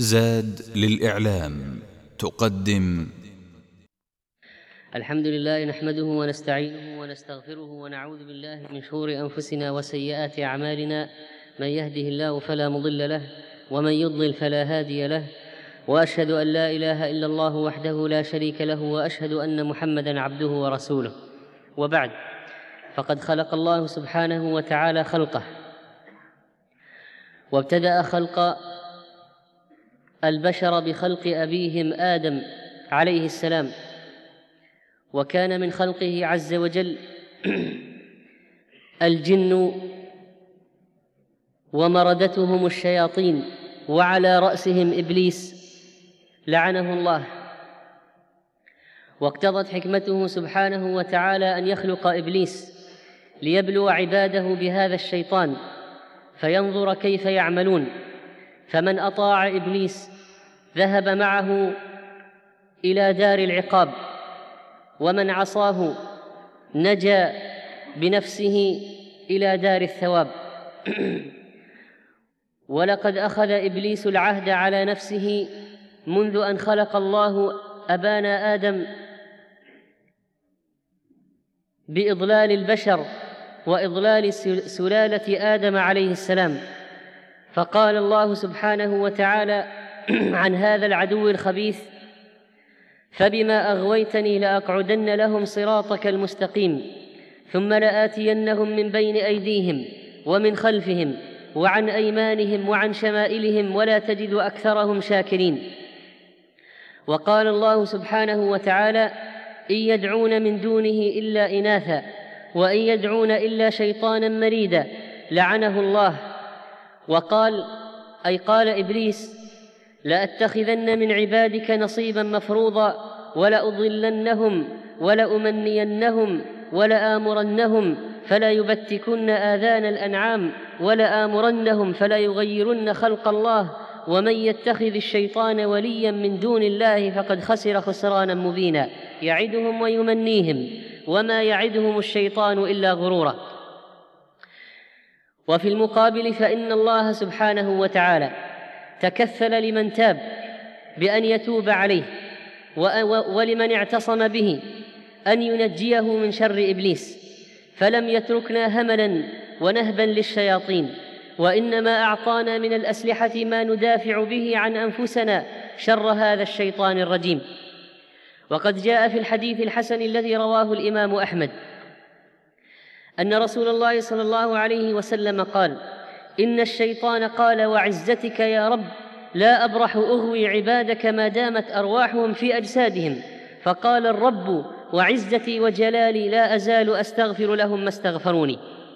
زاد للإعلام تقدم. الحمد لله نحمده ونستعينه ونستغفره ونعوذ بالله من شرور أنفسنا وسيئات أعمالنا. من يهده الله فلا مضل له ومن يضلل فلا هادي له، وأشهد أن لا إله إلا الله وحده لا شريك له، وأشهد أن محمدًا عبده ورسوله. وبعد، فقد خلق الله سبحانه وتعالى خلقه، وابتدأ خلق البشر بخلق أبيهم آدم عليه السلام، وكان من خلقه عز وجل الجن ومردتهم الشياطين، وعلى رأسهم إبليس لعنه الله. واقتضت حكمته سبحانه وتعالى أن يخلق إبليس ليبلو عباده بهذا الشيطان فينظر كيف يعملون. فمن أطاع إبليس ذهب معه إلى دار العقاب، ومن عصاه نجا بنفسه إلى دار الثواب. ولقد أخذ إبليس العهد على نفسه منذ أن خلق الله أبانا آدم بإضلال البشر وإضلال سلالة آدم عليه السلام. فقال الله سبحانه وتعالى عن هذا العدو الخبيث: فبما أغويتني لأقعدن لهم صراطك المستقيم ثم لآتينهم من بين أيديهم ومن خلفهم وعن أيمانهم وعن شمائلهم ولا تجد أكثرهم شاكرين. وقال الله سبحانه وتعالى: إن يدعون من دونه إلا إناثا وإن يدعون إلا شيطانا مريدا لعنه الله. وقال، أي قال إبليس: لأتخذن من عبادك نصيبا مفروضا ولأضلنهم ولأمنينهم ولآمرنهم فلا يبتكن آذان الأنعام ولآمرنهم فلا يغيرن خلق الله ومن يتخذ الشيطان وليا من دون الله فقد خسر خسرانا مبينا يعدهم ويمنيهم وما يعدهم الشيطان إلا غرورا. وفي المقابل فإن الله سبحانه وتعالى تكفل لمن تاب بأن يتوب عليه، ولمن اعتصم به أن ينجيه من شر إبليس، فلم يتركنا هملا ونهبا للشياطين، وإنما أعطانا من الأسلحة ما ندافع به عن أنفسنا شر هذا الشيطان الرجيم. وقد جاء في الحديث الحسن الذي رواه الإمام أحمد أن رسول الله صلى الله عليه وسلم قال: إن الشيطان قال: وعزتك يا رب لا أبرح أغوي عبادك ما دامت أرواحهم في أجسادهم. فقال الرب: وعزتي وجلالي لا أزال أستغفر لهم ما استغفروني.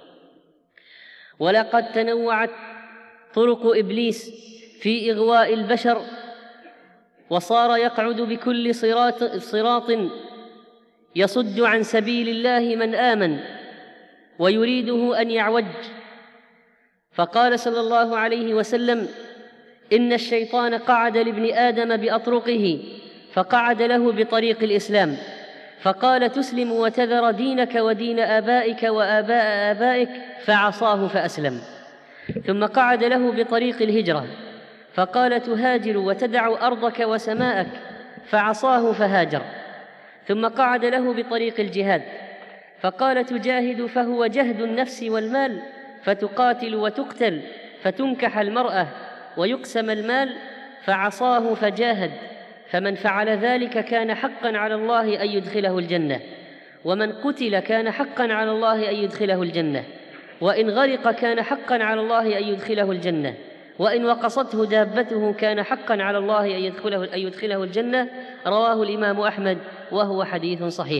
ولقد تنوعت طرق إبليس في إغواء البشر، وصار يقعد بكل صراط يصد عن سبيل الله من آمن ويريده أن يعوج. فقال صلى الله عليه وسلم: إن الشيطان قعد لابن آدم بأطرقه فقعد له بطريق الإسلام، فقال: تسلم وتذر دينك ودين آبائك وآباء آبائك، فعصاه فأسلم. ثم قعد له بطريق الهجرة فقال: تهاجر وتدع أرضك وسماءك، فعصاه فهاجر. ثم قعد له بطريق الجهاد فقال: تجاهد فهو جهد النفس والمال، فتقاتل وتقتل، فتنكح المرأة ويقسم المال، فعصاه فجاهد. فمن فعل ذلك كان حقا على الله أن يدخله الجنة، ومن قتل كان حقا على الله أن يدخله الجنة، وإن غرق كان حقا على الله أن يدخله الجنة، وإن وقصته دابته كان حقا على الله أن يدخله الجنة. رواه الإمام أحمد وهو حديث صحيح.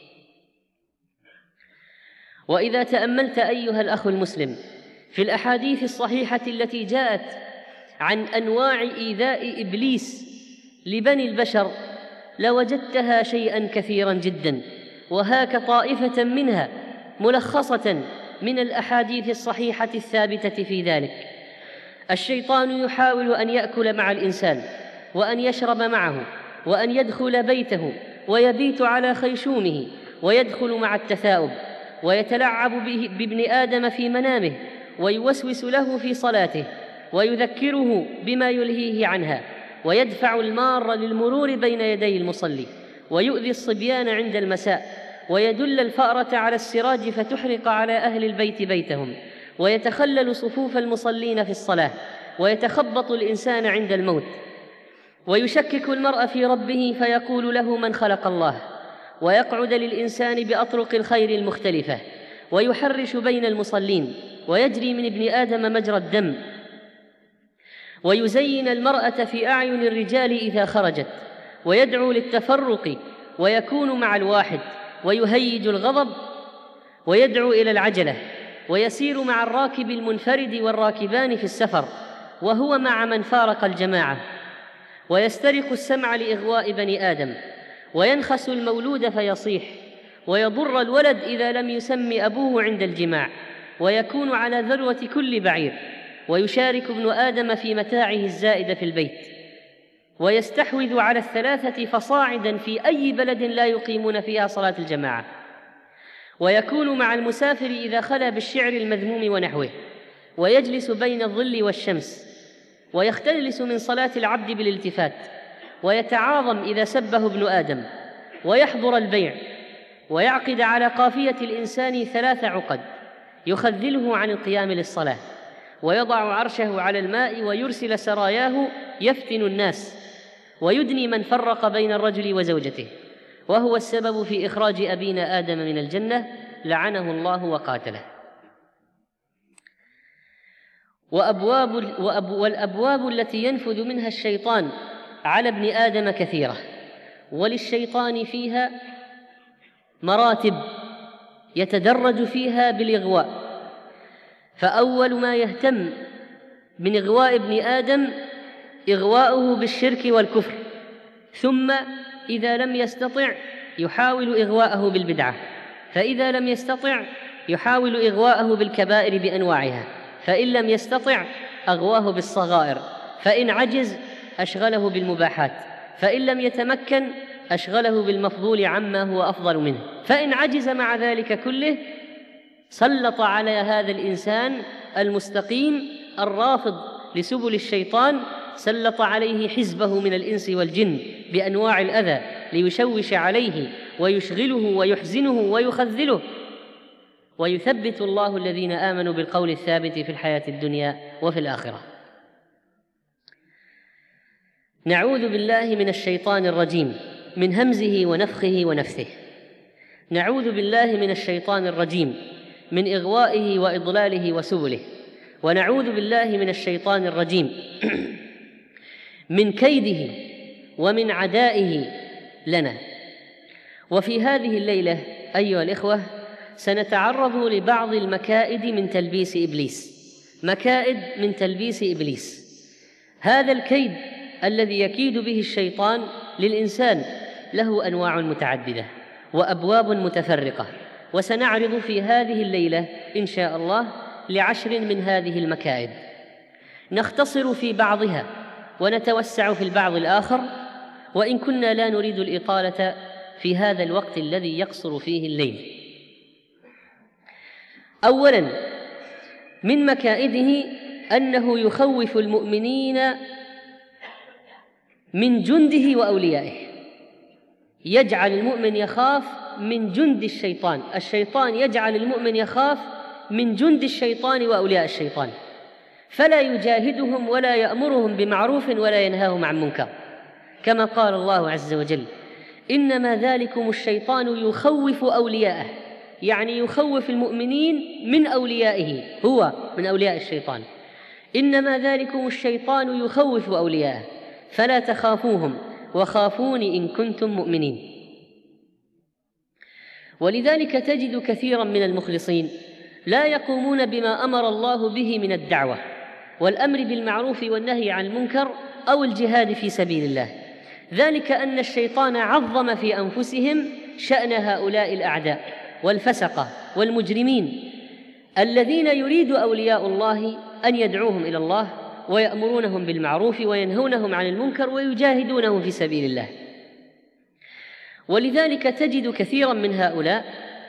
وإذا تأملت أيها الأخ المسلم في الأحاديث الصحيحة التي جاءت عن أنواع إيذاء إبليس لبني البشر لوجدتها شيئا كثيرا جدا، وهاك طائفة منها ملخصة من الأحاديث الصحيحة الثابتة في ذلك. الشيطان يحاول أن يأكل مع الإنسان وأن يشرب معه وأن يدخل بيته ويبيت على خيشومه ويدخل مع التثاؤب ويتلعب بابن آدم في منامه ويوسوس له في صلاته ويذكره بما يلهيه عنها، ويدفع المار للمرور بين يدي المصلي، ويؤذي الصبيان عند المساء، ويدل الفأرة على السراج فتحرق على أهل البيت بيتهم، ويتخلل صفوف المصلين في الصلاة، ويتخبط الإنسان عند الموت، ويشكك المرء في ربه فيقول له من خلق الله، ويقعد للإنسان بأطرق الخير المختلفة، ويحرش بين المصلين، ويجري من ابن آدم مجرى الدم، ويزين المرأة في أعين الرجال إذا خرجت، ويدعو للتفرق ويكون مع الواحد، ويهيج الغضب، ويدعو إلى العجلة، ويسير مع الراكب المنفرد والراكبان في السفر، وهو مع من فارق الجماعة، ويسترق السمع لإغواء بني آدم، وينخس المولود فيصيح، ويضر الولد إذا لم يسم أبوه عند الجماع، ويكون على ذروة كل بعير، ويشارك ابن آدم في متاعه الزائد في البيت، ويستحوذ على 3 فصاعدا في أي بلد لا يقيمون فيها صلاة الجماعة، ويكون مع المسافر إذا خلا بالشعر المذموم ونحوه، ويجلس بين الظل والشمس، ويختلس من صلاة العبد بالالتفات، ويتعاظم إذا سبه ابن آدم، ويحضر البيع، ويعقد على قافية الإنسان 3 عقد يخذله عن القيام للصلاة، ويضع عرشه على الماء، ويرسل سراياه يفتن الناس، ويدني من فرق بين الرجل وزوجته، وهو السبب في إخراج أبينا آدم من الجنة لعنه الله وقاتله. والأبواب التي ينفذ منها الشيطان على ابن آدم كثيرة، وللشيطان فيها مراتب يتدرج فيها بالإغواء. فأول ما يهتم من إغواء ابن آدم إغواؤه بالشرك والكفر، ثم إذا لم يستطع يحاول إغواءه بالبدعة، فإذا لم يستطع يحاول إغواءه بالكبائر بأنواعها، فإن لم يستطع أغواه بالصغائر، فإن عجز أشغله بالمباحات، فإن لم يتمكن أشغله بالمفضول عما هو أفضل منه، فإن عجز مع ذلك كله سلط على هذا الإنسان المستقيم الرافض لسبل الشيطان، سلط عليه حزبه من الإنس والجن بأنواع الأذى ليشوش عليه ويشغله ويحزنه ويخذله، ويثبت الله الذين آمنوا بالقول الثابت في الحياة الدنيا وفي الآخرة. نعوذ بالله من الشيطان الرجيم، من همزه ونفخه ونفثه. نعوذ بالله من الشيطان الرجيم، من إغوائه وإضلاله وسبله. ونعوذ بالله من الشيطان الرجيم من كيده ومن عدائه لنا. وفي هذه الليلة أيها الإخوة سنتعرض لبعض المكائد من تلبيس إبليس، مكائد من تلبيس إبليس. هذا الكيد الذي يكيد به الشيطان للإنسان له أنواع متعددة وأبواب متفرقة، وسنعرض في هذه الليلة إن شاء الله ل10 من هذه المكائد، نختصر في بعضها ونتوسع في البعض الآخر، وإن كنا لا نريد الإطالة في هذا الوقت الذي يقصر فيه الليل. أولاً من مكائده أنه يخوف المؤمنين من جنده وأوليائه، يجعل المؤمن يخاف من جند الشيطان، الشيطان يجعل المؤمن يخاف من جند الشيطان وأولياء الشيطان، فلا يجاهدهم ولا يأمرهم بمعروف ولا ينهاهم عن منكر، كما قال الله عز وجل: إنما ذلكم الشيطان يخوف أولياءه، يعني يخوف المؤمنين من أوليائه، هو من أولياء الشيطان. إنما ذلكم الشيطان يخوف أولياءه فلا تخافوهم وخافوني إن كنتم مؤمنين. ولذلك تجد كثيرا من المخلصين لا يقومون بما أمر الله به من الدعوة والأمر بالمعروف والنهي عن المنكر أو الجهاد في سبيل الله، ذلك أن الشيطان عظم في أنفسهم شأن هؤلاء الأعداء والفسقة والمجرمين الذين يريد أولياء الله أن يدعوهم إلى الله ويأمرونهم بالمعروف وينهونهم عن المنكر ويجاهدونهم في سبيل الله. ولذلك تجد كثيرا من هؤلاء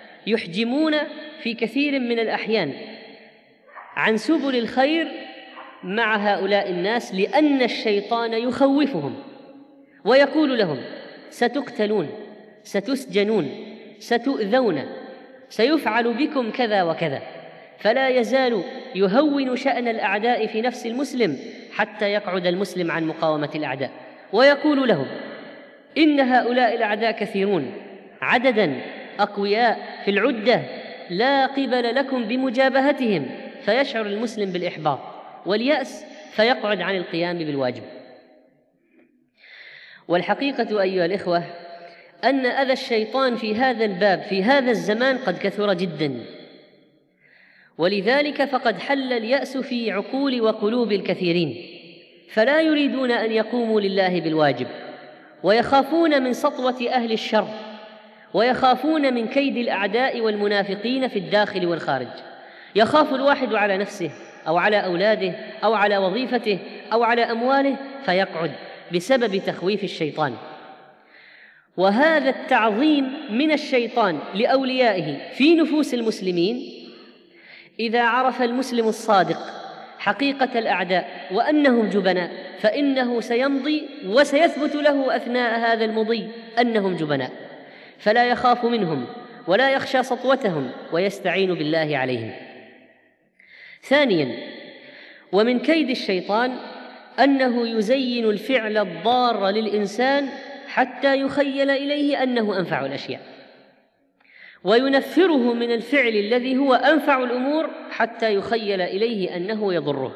يحجمون في كثير من الأحيان عن سبل الخير مع هؤلاء الناس، لأن الشيطان يخوفهم ويقول لهم: ستقتلون، ستسجنون، ستؤذون، سيفعل بكم كذا وكذا. فلا يزال يهون شأن الأعداء في نفس المسلم حتى يقعد المسلم عن مقاومة الأعداء، ويقول لهم: إن هؤلاء الأعداء كثيرون عدداً، أقوياء في العدة، لا قبل لكم بمجابهتهم، فيشعر المسلم بالإحباط واليأس فيقعد عن القيام بالواجب. والحقيقة أيها الإخوة أن أذى الشيطان في هذا الباب في هذا الزمان قد كثر جداً، ولذلك فقد حل اليأس في عقول وقلوب الكثيرين، فلا يريدون أن يقوموا لله بالواجب، ويخافون من سطوة أهل الشر، ويخافون من كيد الأعداء والمنافقين في الداخل والخارج. يخاف الواحد على نفسه أو على أولاده أو على وظيفته أو على أمواله فيقعد بسبب تخويف الشيطان. وهذا التعظيم من الشيطان لأوليائه في نفوس المسلمين، إذا عرف المسلم الصادق حقيقة الأعداء وأنهم جبناء فإنه سيمضي وسيثبت له أثناء هذا المضي أنهم جبناء، فلا يخاف منهم ولا يخشى سطوتهم ويستعين بالله عليهم. ثانياً، ومن كيد الشيطان أنه يزين الفعل الضار للإنسان حتى يخيل إليه أنه أنفع الأشياء، وينفره من الفعل الذي هو أنفع الأمور حتى يخيل إليه أنه يضره.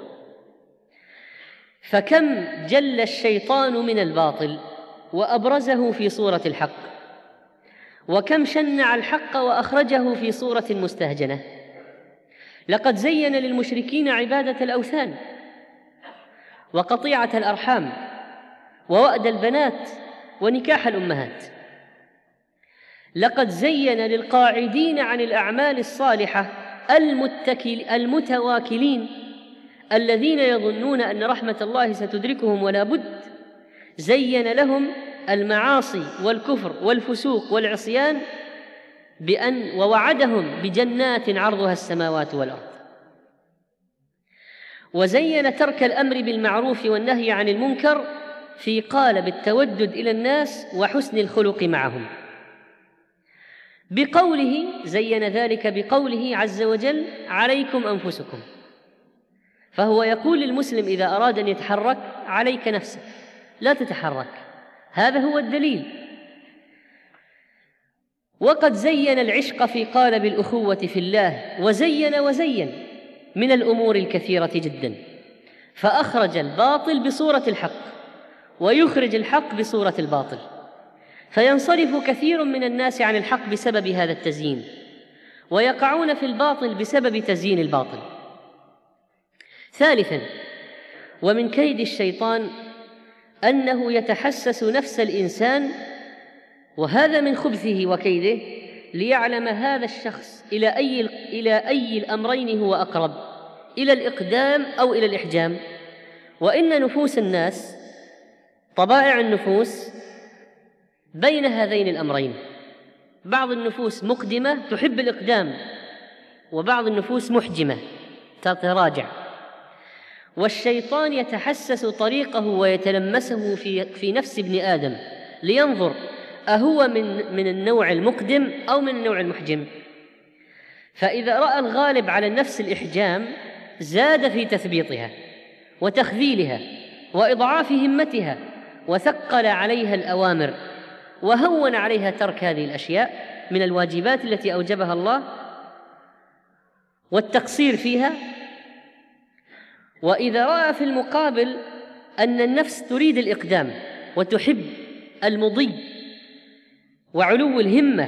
فكم جل الشيطان من الباطل وأبرزه في صورة الحق، وكم شنع الحق وأخرجه في صورة مستهجنة. لقد زين للمشركين عبادة الأوثان وقطيعة الأرحام ووأد البنات ونكاح الأمهات. لقد زين للقاعدين عن الأعمال الصالحة المتواكلين الذين يظنون أن رحمة الله ستدركهم ولا بد، زين لهم المعاصي والكفر والفسوق والعصيان ووعدهم بجنات عرضها السماوات والأرض. وزين ترك الأمر بالمعروف والنهي عن المنكر في قالب التودد إلى الناس وحسن الخلق معهم. بقوله زين ذلك بقوله عز وجل: عليكم أنفسكم. فهو يقول للمسلم إذا أراد أن يتحرك: عليك نفسك، لا تتحرك، هذا هو الدليل. وقد زين العشق في قالب الأخوة في الله، وزين من الأمور الكثيرة جدا، فأخرج الباطل بصورة الحق ويخرج الحق بصورة الباطل، فينصرف كثير من الناس عن الحق بسبب هذا التزيين، ويقعون في الباطل بسبب تزيين الباطل. ثالثاً، ومن كيد الشيطان أنه يتحسس نفس الإنسان، وهذا من خبثه وكيده، ليعلم هذا الشخص إلى أي الأمرين هو أقرب، إلى الإقدام أو إلى الإحجام. وإن نفوس الناس، طبائع النفوس بين هذين الأمرين، بعض النفوس مقدمة تحب الإقدام، وبعض النفوس محجمة تتراجع. والشيطان يتحسس طريقه ويتلمسه في نفس ابن آدم لينظر أهو من النوع المقدم أو من النوع المحجم. فإذا رأى الغالب على النفس الإحجام زاد في تثبيطها وتخذيلها وإضعاف همتها، وثقل عليها الأوامر، وهون عليها ترك هذه الأشياء من الواجبات التي أوجبها الله والتقصير فيها. وإذا رأى في المقابل أن النفس تريد الإقدام وتحب المضي وعلو الهمة،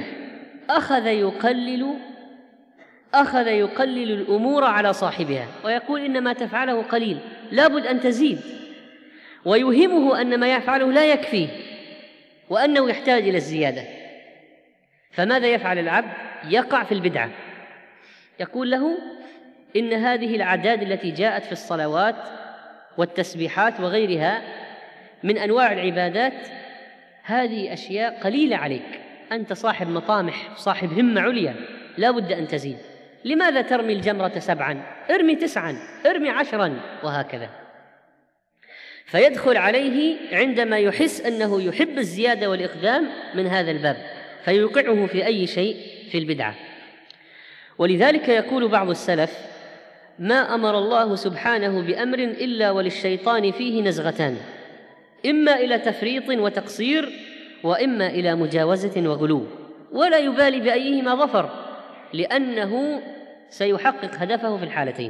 أخذ يقلل الأمور على صاحبها، ويقول إن ما تفعله قليل، لابد أن تزيد، ويوهمه أن ما يفعله لا يكفيه وأنه يحتاج إلى الزيادة. فماذا يفعل العبد؟ يقع في البدعة. يقول له إن هذه الأعداد التي جاءت في الصلوات والتسبيحات وغيرها من أنواع العبادات هذه أشياء قليلة عليك، أنت صاحب مطامح، صاحب همة عليا، لا بد أن تزيد. لماذا ترمي الجمرة 7؟ ارمي 9، ارمي 10، وهكذا. فيدخل عليه عندما يحس أنه يحب الزيادة والإقدام من هذا الباب، فيوقعه في أي شيء في البدعة. ولذلك يقول بعض السلف: ما أمر الله سبحانه بأمر إلا وللشيطان فيه نزغتان، إما إلى تفريط وتقصير، وإما إلى مجاوزة وغلو، ولا يبالي بأيهما ظفر، لأنه سيحقق هدفه في الحالتين.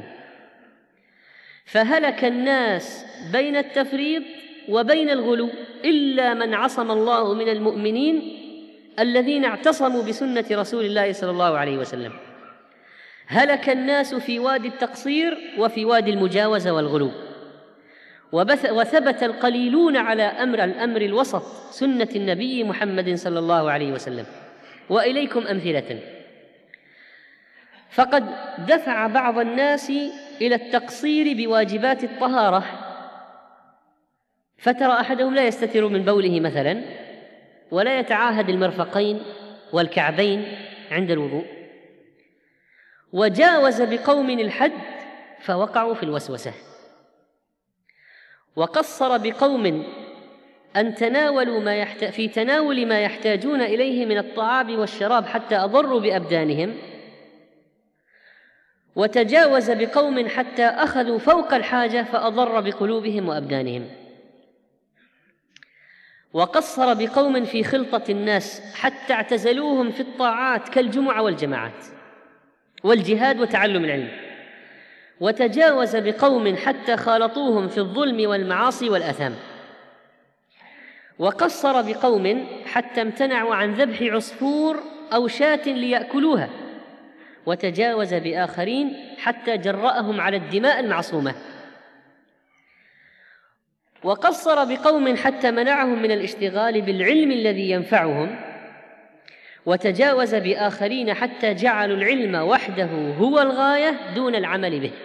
فهلك الناس بين التفريط وبين الغلو إلا من عصم الله من المؤمنين الذين اعتصموا بسنة رسول الله صلى الله عليه وسلم. هلك الناس في وادي التقصير وفي وادي المجاوزة والغلو، وثبت القليلون على الأمر الوسط، سنة النبي محمد صلى الله عليه وسلم. وإليكم أمثلة. فقد دفع بعض الناس إلى التقصير بواجبات الطهارة، فترى أحدهم لا يستتر من بوله مثلا، ولا يتعاهد المرفقين والكعبين عند الوضوء، وجاوز بقوم الحد فوقعوا في الوسوسة، وقصر بقوم أن تناولوا في تناول ما يحتاجون إليه من الطعام والشراب حتى أضروا بأبدانهم، وتجاوز بقوم حتى أخذوا فوق الحاجة فأضر بقلوبهم وأبدانهم، وقصر بقوم في خلطة الناس حتى اعتزلوهم في الطاعات كالجمعة والجماعات والجهاد وتعلم العلم، وتجاوز بقوم حتى خالطوهم في الظلم والمعاصي والآثام، وقصر بقوم حتى امتنعوا عن ذبح عصفور أو شاة ليأكلوها، وتجاوز بآخرين حتى جرأهم على الدماء المعصومة، وقصر بقوم حتى منعهم من الاشتغال بالعلم الذي ينفعهم، وتجاوز بآخرين حتى جعلوا العلم وحده هو الغاية دون العمل به،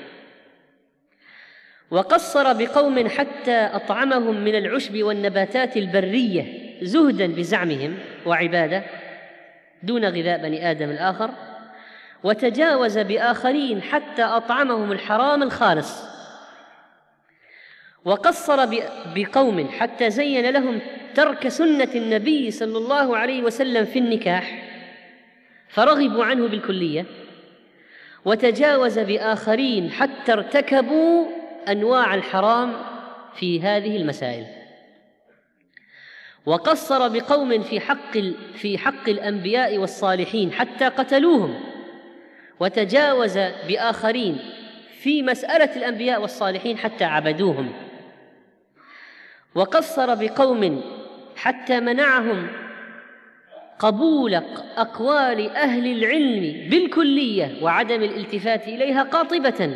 وقصر بقوم حتى أطعمهم من العشب والنباتات البرية زهداً بزعمهم وعبادة دون غذاء بني آدم الآخر، وتجاوز بآخرين حتى أطعمهم الحرام الخالص، وقصر بقوم حتى زين لهم ترك سنة النبي صلى الله عليه وسلم في النكاح فرغبوا عنه بالكلية، وتجاوز بآخرين حتى ارتكبوا أنواع الحرام في هذه المسائل، وقصر بقوم في حق الأنبياء والصالحين حتى قتلوهم، وتجاوز بآخرين في مسألة الأنبياء والصالحين حتى عبدوهم، وقصر بقوم حتى منعهم قبول أقوال أهل العلم بالكلية وعدم الالتفات إليها قاطبة،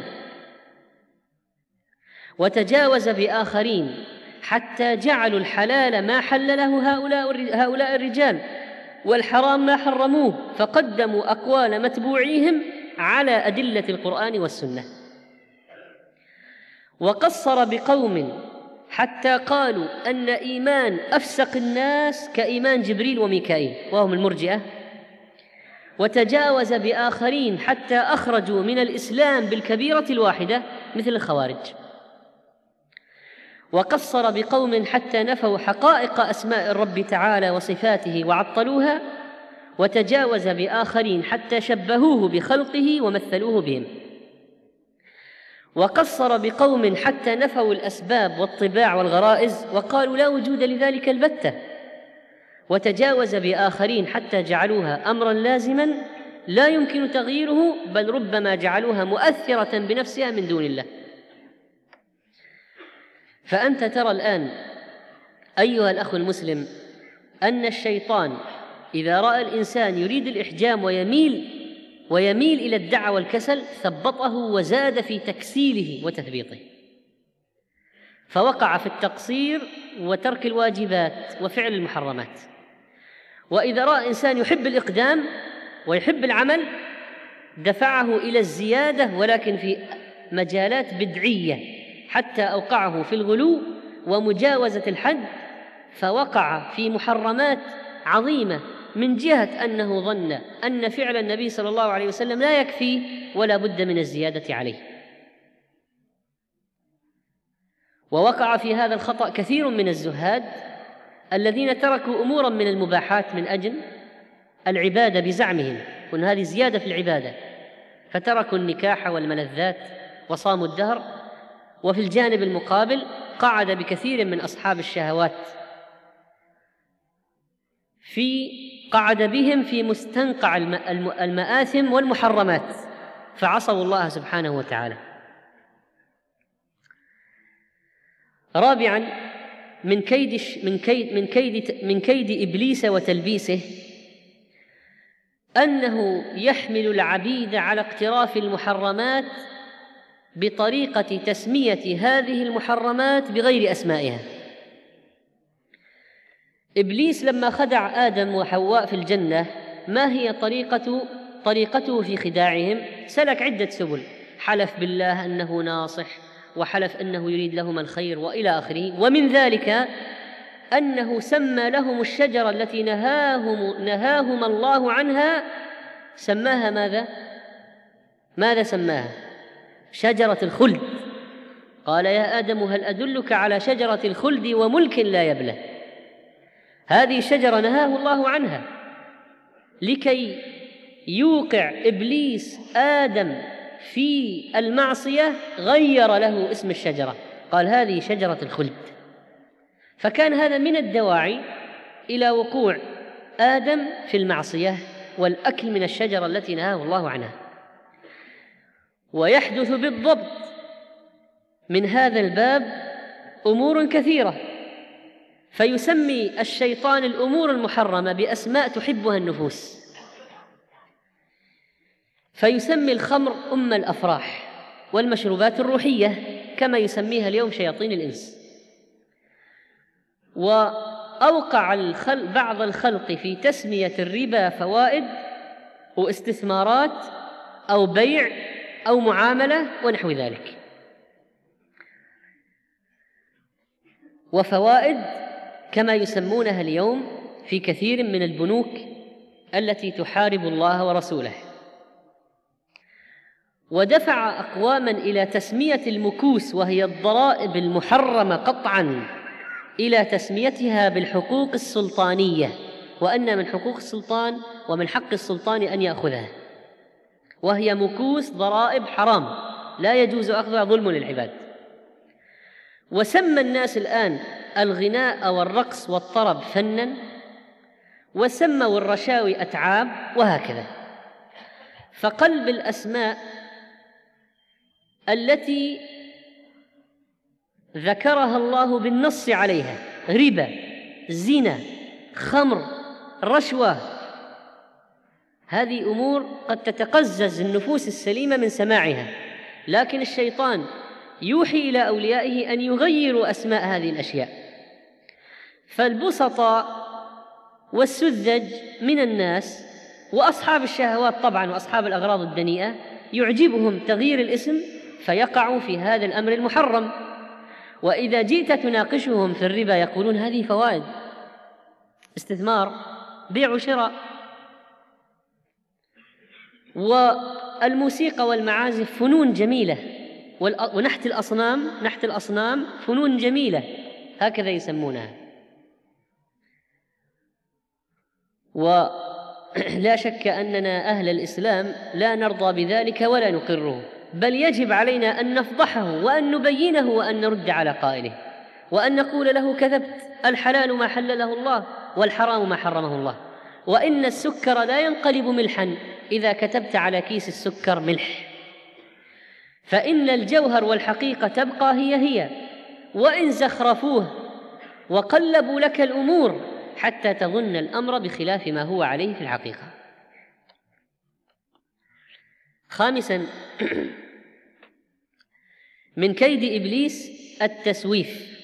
وتجاوز بآخرين حتى جعلوا الحلال ما حلله هؤلاء الرجال والحرام ما حرموه، فقدموا أقوال متبوعيهم على أدلة القرآن والسنة، وقصر بقوم حتى قالوا أن إيمان أفسق الناس كإيمان جبريل وميكائيل وهم المرجئة، وتجاوز بآخرين حتى أخرجوا من الإسلام بالكبيرة الواحدة مثل الخوارج، وقصر بقوم حتى نفوا حقائق أسماء الرب تعالى وصفاته وعطلوها، وتجاوز بآخرين حتى شبهوه بخلقه ومثلوه بهم، وقصر بقوم حتى نفوا الأسباب والطباع والغرائز وقالوا لا وجود لذلك البتة، وتجاوز بآخرين حتى جعلوها أمراً لازماً لا يمكن تغييره، بل ربما جعلوها مؤثرة بنفسها من دون الله. فأنت ترى الآن أيها الأخ المسلم أن الشيطان إذا رأى الإنسان يريد الإحجام ويميل إلى الدعة والكسل ثبطه وزاد في تكسيله وتثبيطه، فوقع في التقصير وترك الواجبات وفعل المحرمات. وإذا رأى إنسان يحب الإقدام ويحب العمل دفعه إلى الزيادة ولكن في مجالات بدعية حتى أوقعه في الغلو ومجاوزة الحد، فوقع في محرمات عظيمة من جهة أنه ظن أن فعل النبي صلى الله عليه وسلم لا يكفي ولا بد من الزيادة عليه. ووقع في هذا الخطأ كثير من الزهاد الذين تركوا أمورا من المباحات من أجل العبادة بزعمهم، وأن هذه زيادة في العبادة، فتركوا النكاح والملذات وصاموا الدهر. وفي الجانب المقابل قعد بكثير من أصحاب الشهوات قعد بهم في مستنقع المآثم والمحرمات، فعصوا الله سبحانه وتعالى. رابعاً، من كيد إبليس وتلبيسه أنه يحمل العبيد على اقتراف المحرمات بطريقة تسمية هذه المحرمات بغير أسمائها. إبليس لما خدع آدم وحواء في الجنة، ما هي طريقته في خداعهم؟ سلك عدة سبل، حلف بالله أنه ناصح، وحلف أنه يريد لهم الخير، وإلى آخره. ومن ذلك أنه سمى لهم الشجرة التي نهاهم الله عنها، سماها ماذا سماها؟ شجرة الخلد. قال يا آدم هل أدلك على شجرة الخلد وملك لا يبلى. هذه الشجرة نهاه الله عنها لكي يوقع إبليس آدم في المعصية، غير له اسم الشجرة، قال هذه شجرة الخلد. فكان هذا من الدواعي إلى وقوع آدم في المعصية والأكل من الشجرة التي نهاه الله عنها. ويحدث بالضبط من هذا الباب أمور كثيرة، فيسمي الشيطان الأمور المحرمة بأسماء تحبها النفوس، فيسمي الخمر أم الأفراح والمشروبات الروحية كما يسميها اليوم شياطين الإنس. وأوقع بعض الخلق في تسمية الربا فوائد واستثمارات أو بيع أو معاملة ونحو ذلك. وفوائد كما يسمونها اليوم في كثير من البنوك التي تحارب الله ورسوله. ودفع أقواما إلى تسمية المكوس وهي الضرائب المحرمة قطعا إلى تسميتها بالحقوق السلطانية، وأن من حقوق السلطان ومن حق السلطان أن يأخذها، وهي مكوس ضرائب حرام لا يجوز أخذها، ظلم للعباد. وسمى الناس الآن الغناء والرقص والطرب فناً، وسموا الرشاوي أتعاب، وهكذا. فقلب الأسماء التي ذكرها الله بالنص عليها، ربا، زنا، خمر، رشوة، هذه أمور قد تتقزز النفوس السليمة من سماعها، لكن الشيطان يوحي إلى أوليائه أن يغيروا أسماء هذه الأشياء. فالبسطاء والسذج من الناس وأصحاب الشهوات طبعاً وأصحاب الأغراض الدنيئة يعجبهم تغيير الاسم، فيقعوا في هذا الأمر المحرم. وإذا جئت تناقشهم في الربا يقولون هذه فوائد، استثمار، بيع وشراء. والموسيقى والمعازف فنون جميلة، ونحت الأصنام فنون جميلة، هكذا يسمونها. ولا شك أننا أهل الإسلام لا نرضى بذلك ولا نقره، بل يجب علينا أن نفضحه وأن نبينه وأن نرد على قائله، وأن نقول له كذبت، الحلال ما حلله الله والحرام ما حرمه الله. وإن السكر لا ينقلب ملحا إذا كتبت على كيس السكر ملح، فإن الجوهر والحقيقة تبقى هي، وإن زخرفوه وقلبوا لك الأمور حتى تظن الأمر بخلاف ما هو عليه في الحقيقة. خامساً، من كيد إبليس التسويف.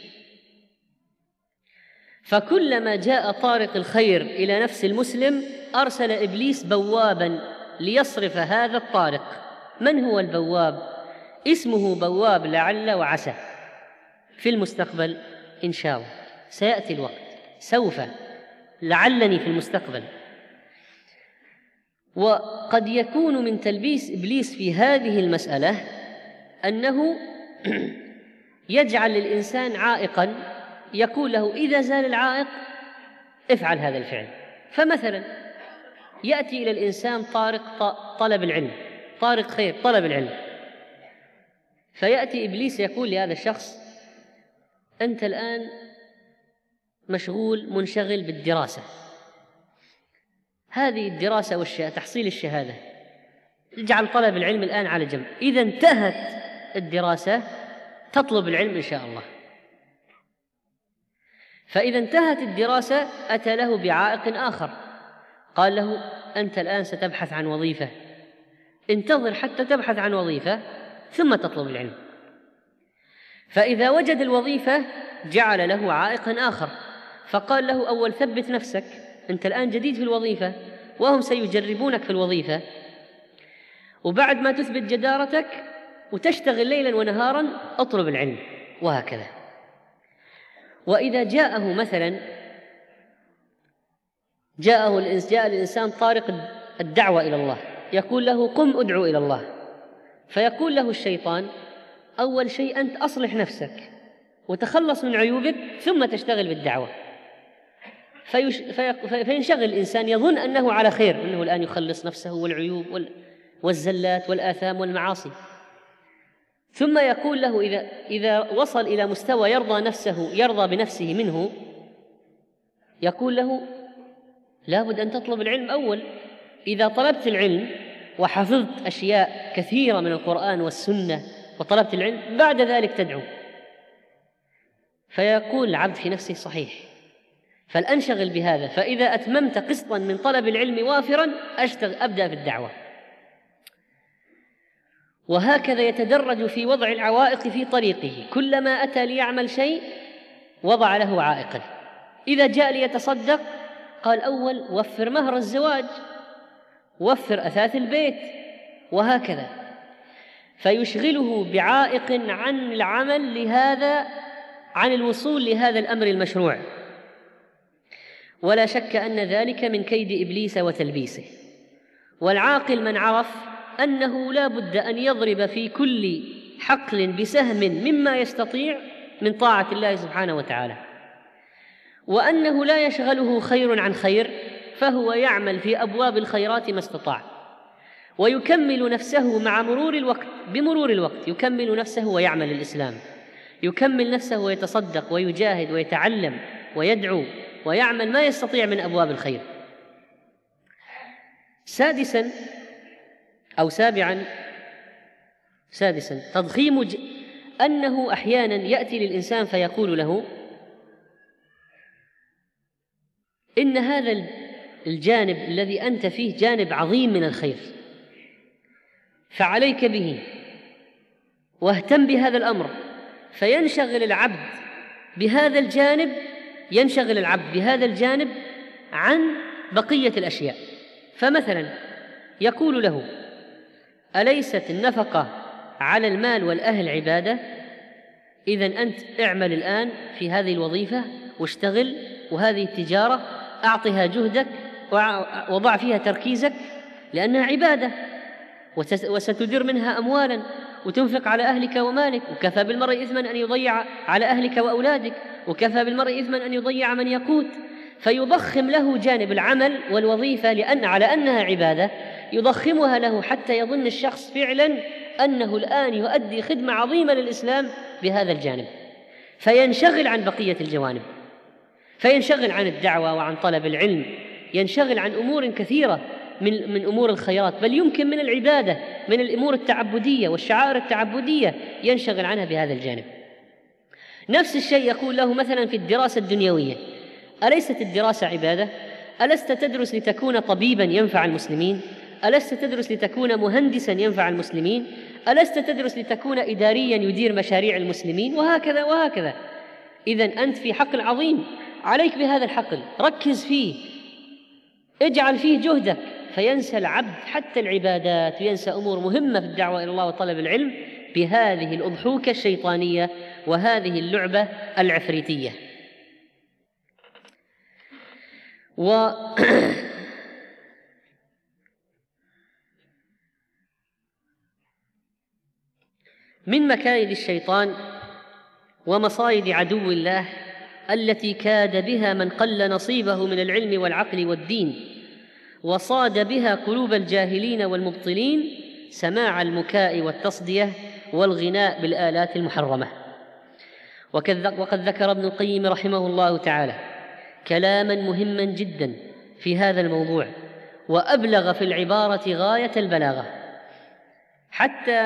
فكلما جاء طارق الخير إلى نفس المسلم أرسل إبليس بواباً ليصرف هذا الطارق. من هو البواب؟ اسمه بواب لعل وعسى. في المستقبل إن شاء الله سيأتي الوقت، سوف، لعلني في المستقبل وقد يكون من تلبيس إبليس في هذه المسألة أنه يجعل للإنسان عائقاً يقول له إذا زال العائق افعل هذا الفعل. فمثلاً يأتي إلى الإنسان طارق طلب العلم، طارق خير طلب العلم، فيأتي إبليس يقول لهذا الشخص أنت الآن مشغول منشغل بالدراسة، هذه الدراسة تحصيل الشهادة، اجعل طلب العلم الآن على جنب، إذا انتهت الدراسة تطلب العلم إن شاء الله. فإذا انتهت الدراسة أتى له بعائق آخر، قال له أنت الآن ستبحث عن وظيفة، انتظر حتى تبحث عن وظيفة ثم تطلب العلم. فإذا وجد الوظيفة جعل له عائقا آخر، فقال له أول ثبت نفسك، أنت الآن جديد في الوظيفة وهم سيجربونك في الوظيفة، وبعد ما تثبت جدارتك وتشتغل ليلا ونهارا اطلب العلم، وهكذا. وإذا جاءه مثلا جاء الإنسان طارق الدعوة إلى الله، يقول له قم أدعو إلى الله، فيقول له الشيطان أول شيء أنت أصلح نفسك وتخلص من عيوبك ثم تشتغل بالدعوة. فينشغل الإنسان يظن أنه على خير، أنه الآن يخلص نفسه والعيوب والزلات والآثام والمعاصي. ثم يقول له إذا وصل إلى مستوى يرضى بنفسه منه، يقول له لابد أن تطلب العلم أول، إذا طلبت العلم وحفظت أشياء كثيرة من القرآن والسنة وطلبت العلم بعد ذلك تدعو. فيقول العبد في نفسه صحيح، فلأنشغل بهذا، فإذا أتممت قسطا من طلب العلم وافرا أبدأ في الدعوة. وهكذا يتدرج في وضع العوائق في طريقه، كلما أتى ليعمل شيء وضع له عائقا. إذا جاء ليتصدق قال أول وفر مهر الزواج، وفر أثاث البيت، وهكذا، فيشغله بعائق عن العمل عن الوصول لهذا الأمر المشروع. ولا شك أن ذلك من كيد إبليس وتلبيسه. والعاقل من عرف أنه لا بد أن يضرب في كل حقل بسهم مما يستطيع من طاعة الله سبحانه وتعالى، وأنه لا يشغله خير عن خير، فهو يعمل في أبواب الخيرات ما استطاع، ويكمل نفسه مع بمرور الوقت يكمل نفسه ويعمل الإسلام، يكمل نفسه ويتصدق ويجاهد ويتعلم ويدعو ويعمل ما يستطيع من أبواب الخير. سادسا تضخيم أنه أحيانا يأتي للإنسان فيقول له إن هذا الجانب الذي أنت فيه جانب عظيم من الخير، فعليك به واهتم بهذا الأمر. فينشغل العبد بهذا الجانب عن بقية الأشياء. فمثلا يقول له أليست النفقة على المال والأهل عبادة؟ إذن أنت اعمل الآن في هذه الوظيفة واشتغل، وهذه التجارة أعطها جهدك وضع فيها تركيزك لأنها عبادة، وستدير منها أموالا وتنفق على أهلك ومالك، وكفى بالمرء إثما أن يضيع على أهلك وأولادك، وكفى بالمرء إثما أن يضيع من يقوت. فيضخم له جانب العمل والوظيفة على أنها عبادة، يضخمها له حتى يظن الشخص فعلا أنه الآن يؤدي خدمة عظيمة للإسلام بهذا الجانب، فينشغل عن بقية الجوانب، فينشغل عن الدعوة وعن طلب العلم، ينشغل عن أمور كثيرة من أمور الخيرات، بل يمكن من العبادة، من الأمور التعبدية والشعائر التعبدية ينشغل عنها بهذا الجانب. نفس الشيء يقول له مثلا في الدراسة الدنيوية، أليست الدراسة عبادة؟ ألست تدرس لتكون طبيبا ينفع المسلمين؟ ألست تدرس لتكون مهندسا ينفع المسلمين؟ ألست تدرس لتكون إداريا يدير مشاريع المسلمين؟ وهكذا وهكذا. إذن أنت في حقل عظيم، عليك بهذا الحقل، ركز فيه، اجعل فيه جهدك. فينسى العبد حتى العبادات، وينسى أمور مهمة في الدعوة إلى الله وطلب العلم بهذه الأضحوكة الشيطانية وهذه اللعبة العفريتية. من مكايد الشيطان ومصايد عدو الله التي كاد بها من قل نصيبه من العلم والعقل والدين وصاد بها قلوب الجاهلين والمبطلين سماع المكاء والتصدية والغناء بالآلات المحرمة. وقد ذكر ابن القيم رحمه الله تعالى كلاما مهما جدا في هذا الموضوع، وأبلغ في العبارة غاية البلاغة، حتى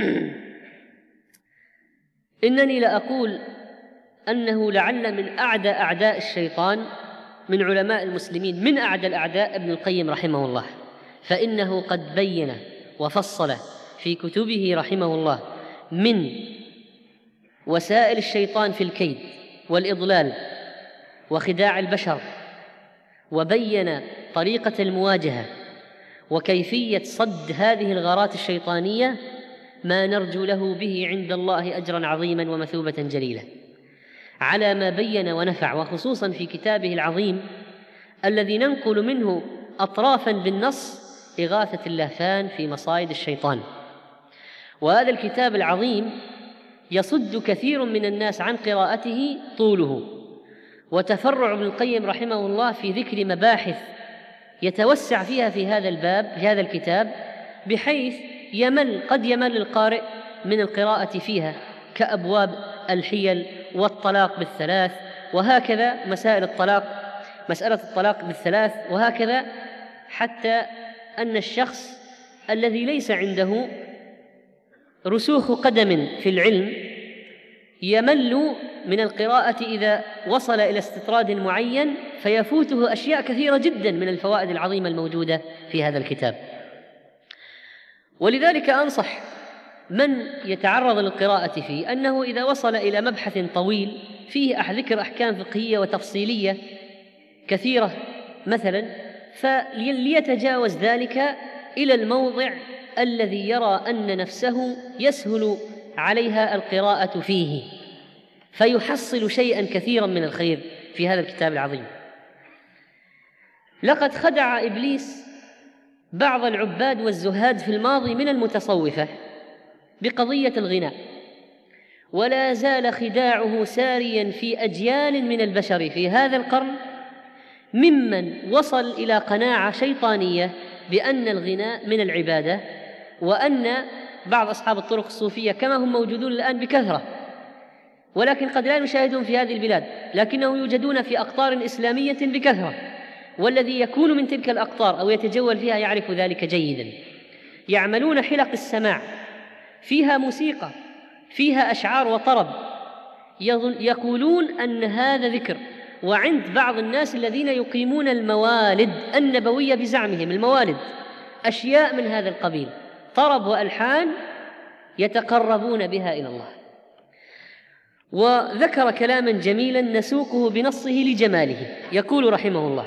إنني لأقول أنه لعل من أعدى أعداء الشيطان من علماء المسلمين، من أعدى الأعداء ابن القيم رحمه الله، فإنه قد بين وفصل في كتبه رحمه الله من وسائل الشيطان في الكيد والإضلال وخداع البشر، وبين طريقة المواجهة وكيفية صد هذه الغارات الشيطانية، ما نرجو له به عند الله أجرا عظيما ومثوبة جليلة، على ما بين ونفع، وخصوصا في كتابه العظيم الذي ننقل منه أطرافا بالنص، إغاثة اللهفان في مصايد الشيطان. وهذا الكتاب العظيم يصد كثير من الناس عن قراءته طوله، وتفرع ابن القيم رحمه الله في ذكر مباحث يتوسع فيها في هذا الباب، في هذا الكتاب، بحيث قد يمل القارئ من القراءة فيها، كأبواب الحيل والطلاق بالثلاث، وهكذا مسألة الطلاق بالثلاث، وهكذا، حتى أن الشخص الذي ليس عنده رسوخ قدم في العلم يمل من القراءة إذا وصل إلى استطراد معين، فيفوته أشياء كثيرة جدا من الفوائد العظيمة الموجودة في هذا الكتاب. ولذلك أنصح من يتعرض للقراءة فيه أنه إذا وصل إلى مبحث طويل فيه ذكر أحكام فقهية وتفصيلية كثيرة مثلا، فليتجاوز ذلك إلى الموضع الذي يرى أن نفسه يسهل عليها القراءة فيه، فيحصل شيئا كثيرا من الخير في هذا الكتاب العظيم. لقد خدع إبليس بعض العباد والزهاد في الماضي من المتصوفة بقضية الغناء، ولا زال خداعه ساريا في أجيال من البشر في هذا القرن، ممن وصل إلى قناعة شيطانية بأن الغناء من العبادة، وأن بعض أصحاب الطرق الصوفية كما هم موجودون الآن بكثرة، ولكن قد لا نشاهدهم في هذه البلاد، لكنهم يوجدون في أقطار إسلامية بكثرة، والذي يكون من تلك الأقطار أو يتجول فيها يعرف ذلك جيدا. يعملون حلق السماع فيها موسيقى، فيها أشعار وطرب، يقولون أن هذا ذكر. وعند بعض الناس الذين يقيمون الموالد النبوية بزعمهم، الموالد أشياء من هذا القبيل، طرب وألحان يتقربون بها إلى الله. وذكر كلاما جميلا نسوقه بنصه لجماله، يقول رحمه الله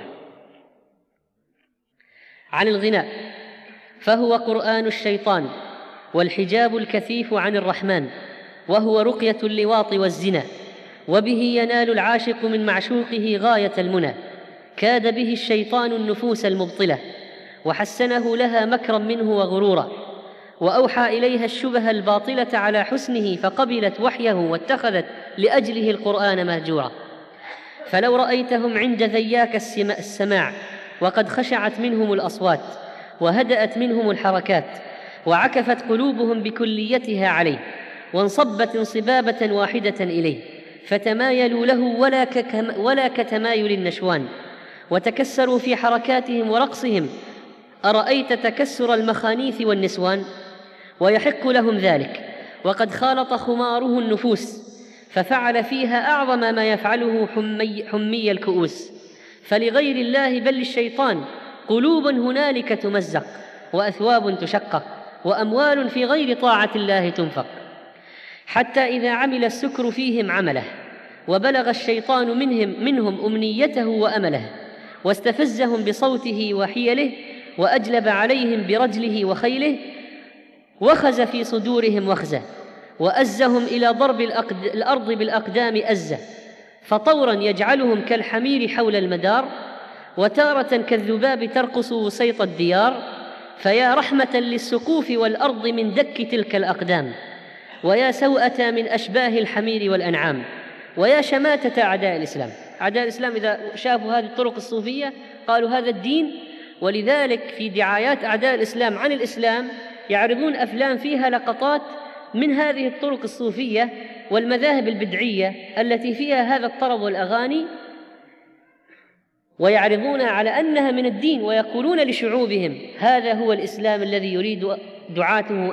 عن الغناء: فهو قرآن الشيطان والحجاب الكثيف عن الرحمن، وهو رقية اللواط والزنا، وبه ينال العاشق من معشوقه غاية المنى. كاد به الشيطان النفوس المبطلة، وحسنه لها مكرا منه وغرورا، وأوحى إليها الشبه الباطلة على حسنه، فقبلت وحيه واتخذت لأجله القرآن مهجورا. فلو رأيتهم عند ذياك السماع وقد خشعت منهم الأصوات وهدأت منهم الحركات، وعكفت قلوبهم بكليتها عليه، وانصبت انصبابة واحدة إليه، فتمايلوا له ولا كتمايل النشوان، وتكسروا في حركاتهم ورقصهم. أرأيت تكسر المخانيث والنسوان؟ ويحق لهم ذلك، وقد خالط خماره النفوس، ففعل فيها أعظم ما يفعله حمي الكؤوس. فلغير الله بل للشيطان قلوب هنالك تمزق، وأثواب تشقق، وأموال في غير طاعة الله تنفق، حتى إذا عمل السكر فيهم عمله، وبلغ الشيطان منهم أمنيته وأمله، واستفزهم بصوته وحيله، وأجلب عليهم برجله وخيله، وخز في صدورهم وخزة، وأزهم إلى ضرب الأرض بالأقدام أزة، فطورا يجعلهم كالحمير حول المدار، وتارة كالذباب ترقص وسيط الديار. فيا رحمة للسقوف والأرض من دك تلك الأقدام، ويا سوءة من أشباه الحمير والأنعام، ويا شماتة أعداء الإسلام. أعداء الإسلام إذا شافوا هذه الطرق الصوفية قالوا هذا الدين، ولذلك في دعايات أعداء الإسلام عن الإسلام يعرضون أفلام فيها لقطات من هذه الطرق الصوفية والمذاهب البدعية التي فيها هذا الطرب والأغاني، ويعرضونها على أنها من الدين، ويقولون لشعوبهم هذا هو الإسلام الذي يريد دعاته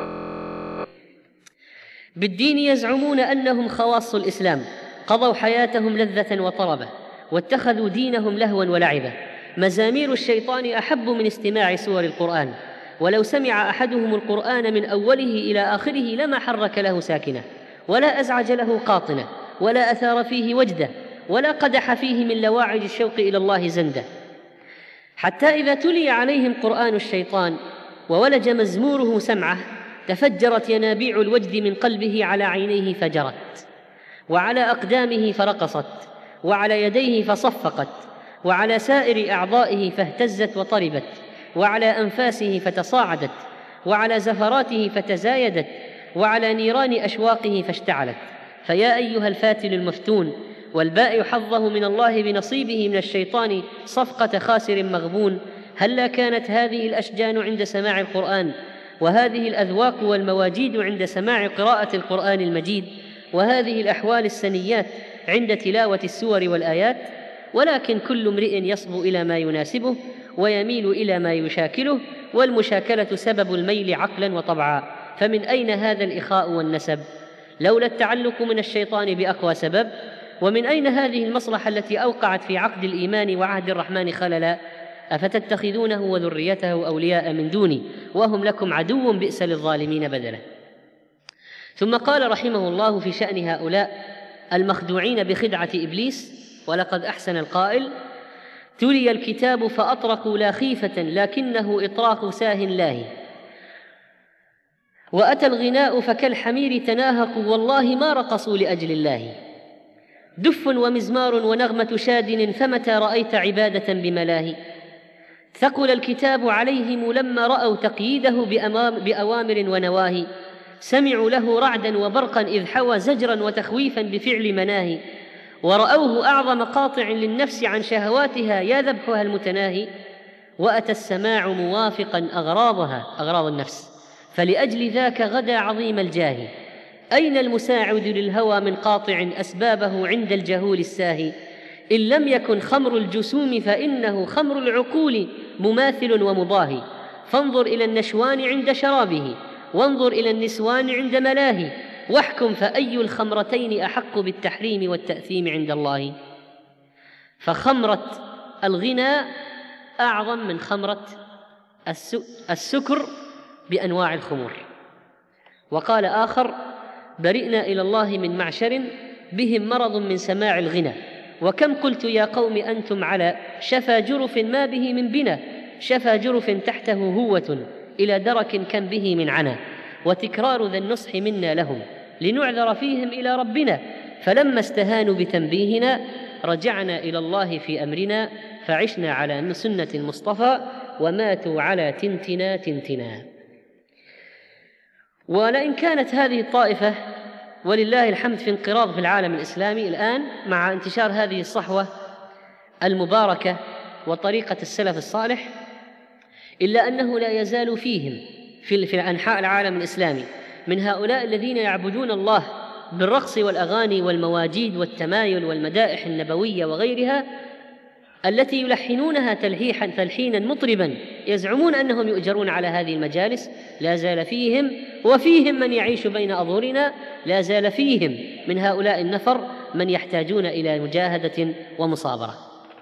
بالدين. يزعمون أنهم خواص الإسلام، قضوا حياتهم لذة وطربة، واتخذوا دينهم لهوا ولعبا. مزامير الشيطان أحب من استماع سور القرآن، ولو سمع أحدهم القرآن من أوله إلى آخره لما حرك له ساكنة، ولا أزعج له قاطنة، ولا أثار فيه وجده، ولا قدح فيه من لواعج الشوق إلى الله زنده. حتى إذا تلي عليهم قرآن الشيطان وولج مزموره سمعه، تفجرت ينابيع الوجد من قلبه على عينيه فجرت، وعلى أقدامه فرقصت، وعلى يديه فصفقت، وعلى سائر أعضائه فاهتزت وطربت، وعلى أنفاسه فتصاعدت، وعلى زفراته فتزايدت، وعلى نيران أشواقه فاشتعلت. فيا أيها الفاتن المفتون والبائع حظه من الله بنصيبه من الشيطان صفقة خاسر مغبون، هلا كانت هذه الأشجان عند سماع القرآن، وهذه الأذواق والمواجيد عند سماع قراءة القرآن المجيد، وهذه الأحوال السنيات عند تلاوة السور والآيات، ولكن كل امرئ يصبو إلى ما يناسبه ويميل إلى ما يشاكله، والمشاكلة سبب الميل عقلا وطبعا. فمن أين هذا الإخاء والنسب؟ لولا التعلق من الشيطان بأقوى سبب. ومن أين هذه المصلحة التي أوقعت في عقد الإيمان وعهد الرحمن خللا؟ أفتتخذونه وذريته أولياء من دوني وهم لكم عدو بئس للظالمين بدلا. ثم قال رحمه الله في شأن هؤلاء المخدوعين بخدعة إبليس: ولقد أحسن القائل: تلي الكتاب فأطرقوا لا خيفة لكنه إطراق ساه لاهي، وأتى الغناء فكالحمير تناهقوا والله ما رقصوا لأجل الله، دف ومزمار ونغمة شادن فمتى رأيت عبادة بملاهي، ثقل الكتاب عليهم لما رأوا تقييده بأوامر ونواهي، سمعوا له رعدا وبرقا إذ حوى زجرا وتخويفا بفعل مناهي، ورأوه أعظم قاطع للنفس عن شهواتها يا ذبحها المتناهي، وأتى السماع موافقا أغراض النفس، فلأجل ذاك غدا عظيم الجاه. أين المساعد للهوى من قاطع أسبابه عند الجهول الساهي؟ إن لم يكن خمر الجسوم فإنه خمر العقول مماثل ومضاهي، فانظر إلى النشوان عند شرابه، وانظر إلى النسوان عند ملاهي، واحكم فأي الخمرتين أحق بالتحريم والتأثيم عند الله؟ فخمرة الغنى أعظم من خمرة السكر بأنواع الخمور. وقال آخر: برئنا إلى الله من معشر بهم مرض من سماع الغنى، وكم قلت يا قوم أنتم على شفا جرف ما به من بنا، شفا جرف تحته هوة إلى درك كم به من عنا، وتكرار ذا النصح منا لهم لنعذر فيهم إلى ربنا، فلما استهانوا بتنبيهنا رجعنا إلى الله في أمرنا، فعشنا على سنة المصطفى وماتوا على تنتنا. ولئن كانت هذه الطائفة ولله الحمد في انقراض في العالم الإسلامي الآن مع انتشار هذه الصحوة المباركة وطريقة السلف الصالح، إلا أنه لا يزال فيهم في أنحاء العالم الإسلامي من هؤلاء الذين يعبدون الله بالرقص والأغاني والمواجيد والتمايل والمدائح النبوية وغيرها، التي يلحنونها تلحينا مطربا، يزعمون أنهم يؤجرون على هذه المجالس. لا زال فيهم، وفيهم من يعيش بين أظهرنا، لا زال فيهم من هؤلاء النفر من يحتاجون إلى مجاهدة ومصابرة.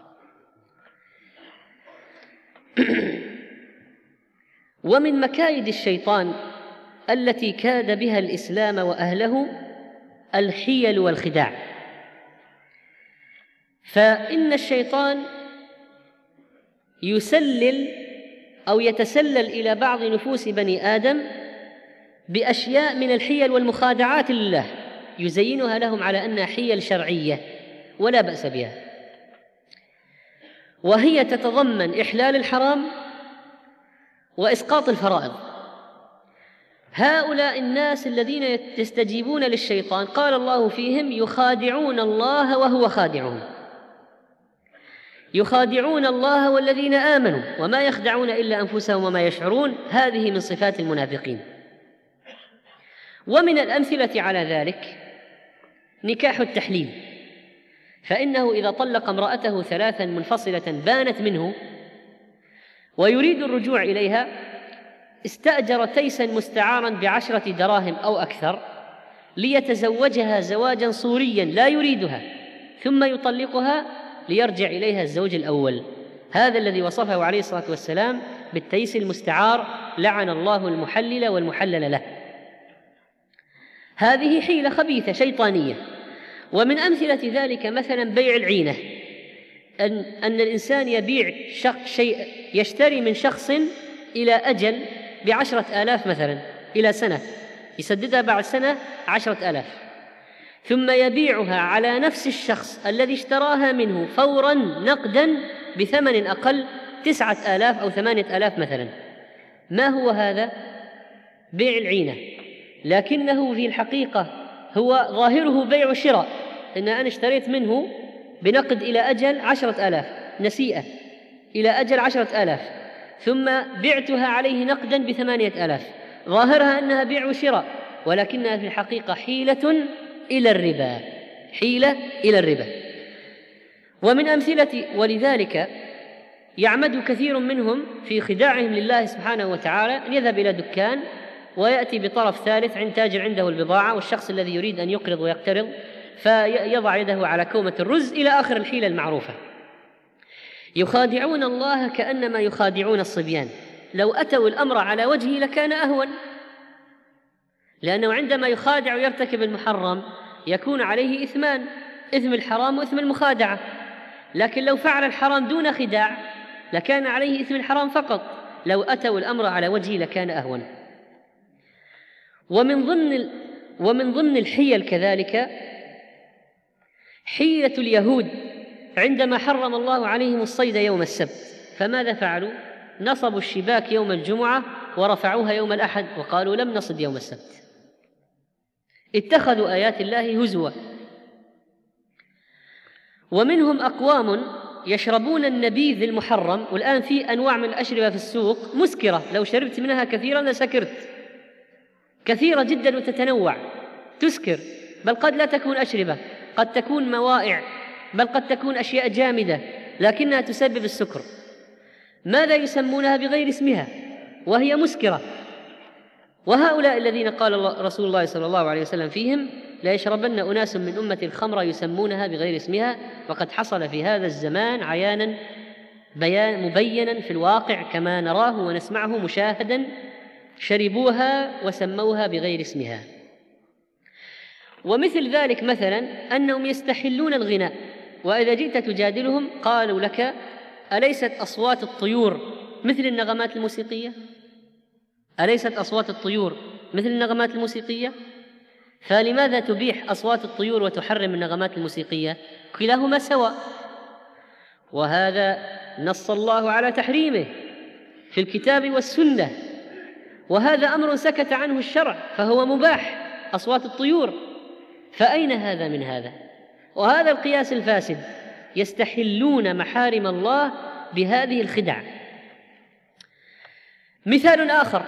ومن مكايد الشيطان التي كاد بها الإسلام وأهله الحيل والخداع. فإن الشيطان يسلل أو يتسلل إلى بعض نفوس بني آدم بأشياء من الحيل والمخادعات لله، يزينها لهم على أنها حيل شرعية ولا بأس بها، وهي تتضمن إحلال الحرام وإسقاط الفرائض. هؤلاء الناس الذين يستجيبون للشيطان قال الله فيهم يخادعون الله وهو خادعهم، يخادعون الله والذين آمنوا وما يخدعون إلا أنفسهم وما يشعرون. هذه من صفات المنافقين. ومن الأمثلة على ذلك نكاح التحليل، فإنه إذا طلق امرأته 3 منفصلة بانت منه ويريد الرجوع إليها استأجر تيسا مستعارا ب10 دراهم أو أكثر ليتزوجها زواجا صوريا لا يريدها، ثم يطلقها ليرجع إليها الزوج الأول. هذا الذي وصفه عليه الصلاة والسلام بالتيس المستعار، لعن الله المحلل والمحلل له. هذه حيلة خبيثة شيطانية. ومن أمثلة ذلك مثلا بيع العينة، أن الإنسان يبيع شيء، يشتري من شخص إلى أجل ب10,000 مثلا إلى سنة، يسددها بعد سنة 10,000، ثم يبيعها على نفس الشخص الذي اشتراها منه فورا نقدا بثمن أقل 9,000 أو 8,000 مثلا. ما هو هذا؟ بيع العينة، لكنه في الحقيقة هو ظاهره بيع وشراء، إن أنا اشتريت منه بنقد إلى أجل 10,000 نسيئة إلى أجل 10,000، ثم بعتها عليه نقدا ب8,000. ظاهرها أنها بيع وشراء، ولكنها في الحقيقة حيلة إلى الربا، حيلة إلى الربا. ومن أمثلة ولذلك يعمد كثير منهم في خداعهم لله سبحانه وتعالى أن يذهب إلى دكان ويأتي بطرف ثالث عند تاجر عنده البضاعة والشخص الذي يريد أن يقرض ويقترض، فيضع يده على كومة الرز إلى آخر الحيلة المعروفة. يخادعون الله كأنما يخادعون الصبيان. لو أتوا الأمر على وجهه لكان أهون، لأنه عندما يخادع ويرتكب المحرم يكون عليه إثمان، إثم الحرام وإثم المخادعة. لكن لو فعل الحرام دون خداع لكان عليه إثم الحرام فقط. لو أتوا الأمر على وجهه لكان أهون. ومن ضمن الحيل كذلك حيلة اليهود عندما حرم الله عليهم الصيد يوم السبت، فماذا فعلوا؟ نصبوا الشباك يوم الجمعة ورفعوها يوم الأحد وقالوا لم نصد يوم السبت. اتخذوا آيات الله هزوا. ومنهم أقوام يشربون النبيذ المحرم، والآن في أنواع من الأشربة في السوق مسكرة، لو شربت منها كثيرا لسكرت، كثيرة جدا وتتنوع تسكر، بل قد لا تكون أشربة، قد تكون موائع، بل قد تكون أشياء جامدة لكنها تسبب السكر. ماذا يسمونها بغير اسمها وهي مسكرة؟ وهؤلاء الذين قال رسول الله صلى الله عليه وسلم فيهم لا يشربن أناس من أمة الخمر يسمونها بغير اسمها، وقد حصل في هذا الزمان عيانا مبينا في الواقع كما نراه ونسمعه مشاهدا، شربوها وسموها بغير اسمها. ومثل ذلك مثلا أنهم يستحلون الغناء، وإذا جئت تجادلهم قالوا لك أليست أصوات الطيور مثل النغمات الموسيقية؟ أليست أصوات الطيور مثل النغمات الموسيقية؟ فلماذا تبيح أصوات الطيور وتحرم النغمات الموسيقية؟ كلاهما سواء. وهذا نص الله على تحريمه في الكتاب والسنة، وهذا أمر سكت عنه الشرع فهو مباح، أصوات الطيور. فأين هذا من هذا؟ وهذا القياس الفاسد. يستحلون محارم الله بهذه الخدع. مثال آخر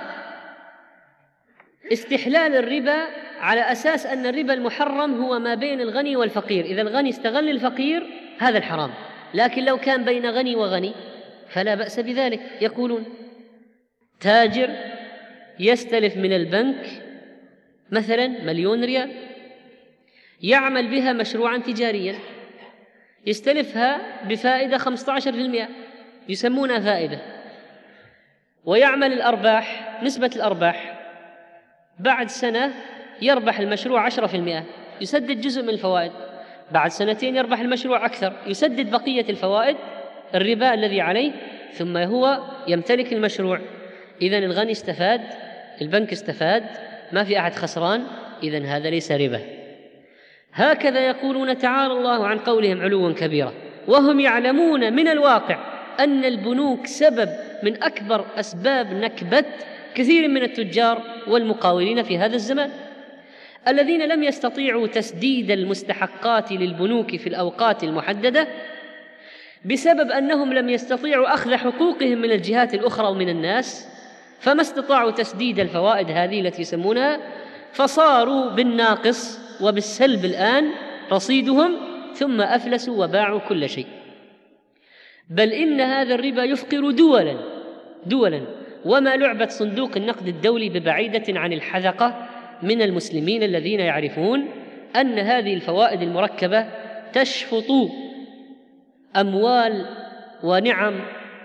استحلال الربا على أساس أن الربا المحرم هو ما بين الغني والفقير، إذا الغني استغل الفقير هذا الحرام، لكن لو كان بين غني وغني فلا بأس بذلك. يقولون تاجر يستلف من البنك مثلا 1,000,000 ريال، يعمل بها مشروعا تجاريا، يستلفها بفائدة 15%، يسمونها فائدة، ويعمل الأرباح، نسبة الأرباح، بعد سنة يربح المشروع 10%، يسدد جزء من الفوائد، بعد سنتين يربح المشروع أكثر، يسدد بقية الفوائد الربا الذي عليه، ثم هو يمتلك المشروع. إذن الغني استفاد، البنك استفاد، ما في أحد خسران، إذن هذا ليس ربا. هكذا يقولون تعالى الله عن قولهم علوا كبيرا، وهم يعلمون من الواقع أن البنوك سبب من أكبر أسباب نكبة كثير من التجار والمقاولين في هذا الزمان الذين لم يستطيعوا تسديد المستحقات للبنوك في الأوقات المحددة بسبب أنهم لم يستطيعوا أخذ حقوقهم من الجهات الأخرى ومن الناس، فما استطاعوا تسديد الفوائد هذه التي يسمونها، فصاروا بالناقص وبالسلب الآن رصيدهم، ثم أفلسوا وباعوا كل شيء. بل إن هذا الربا يفقر دولا، وما لعبة صندوق النقد الدولي ببعيدة عن الحذقة من المسلمين الذين يعرفون أن هذه الفوائد المركبة تشفط أموال ونعم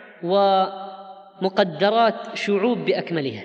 ومقدرات شعوب بأكملها.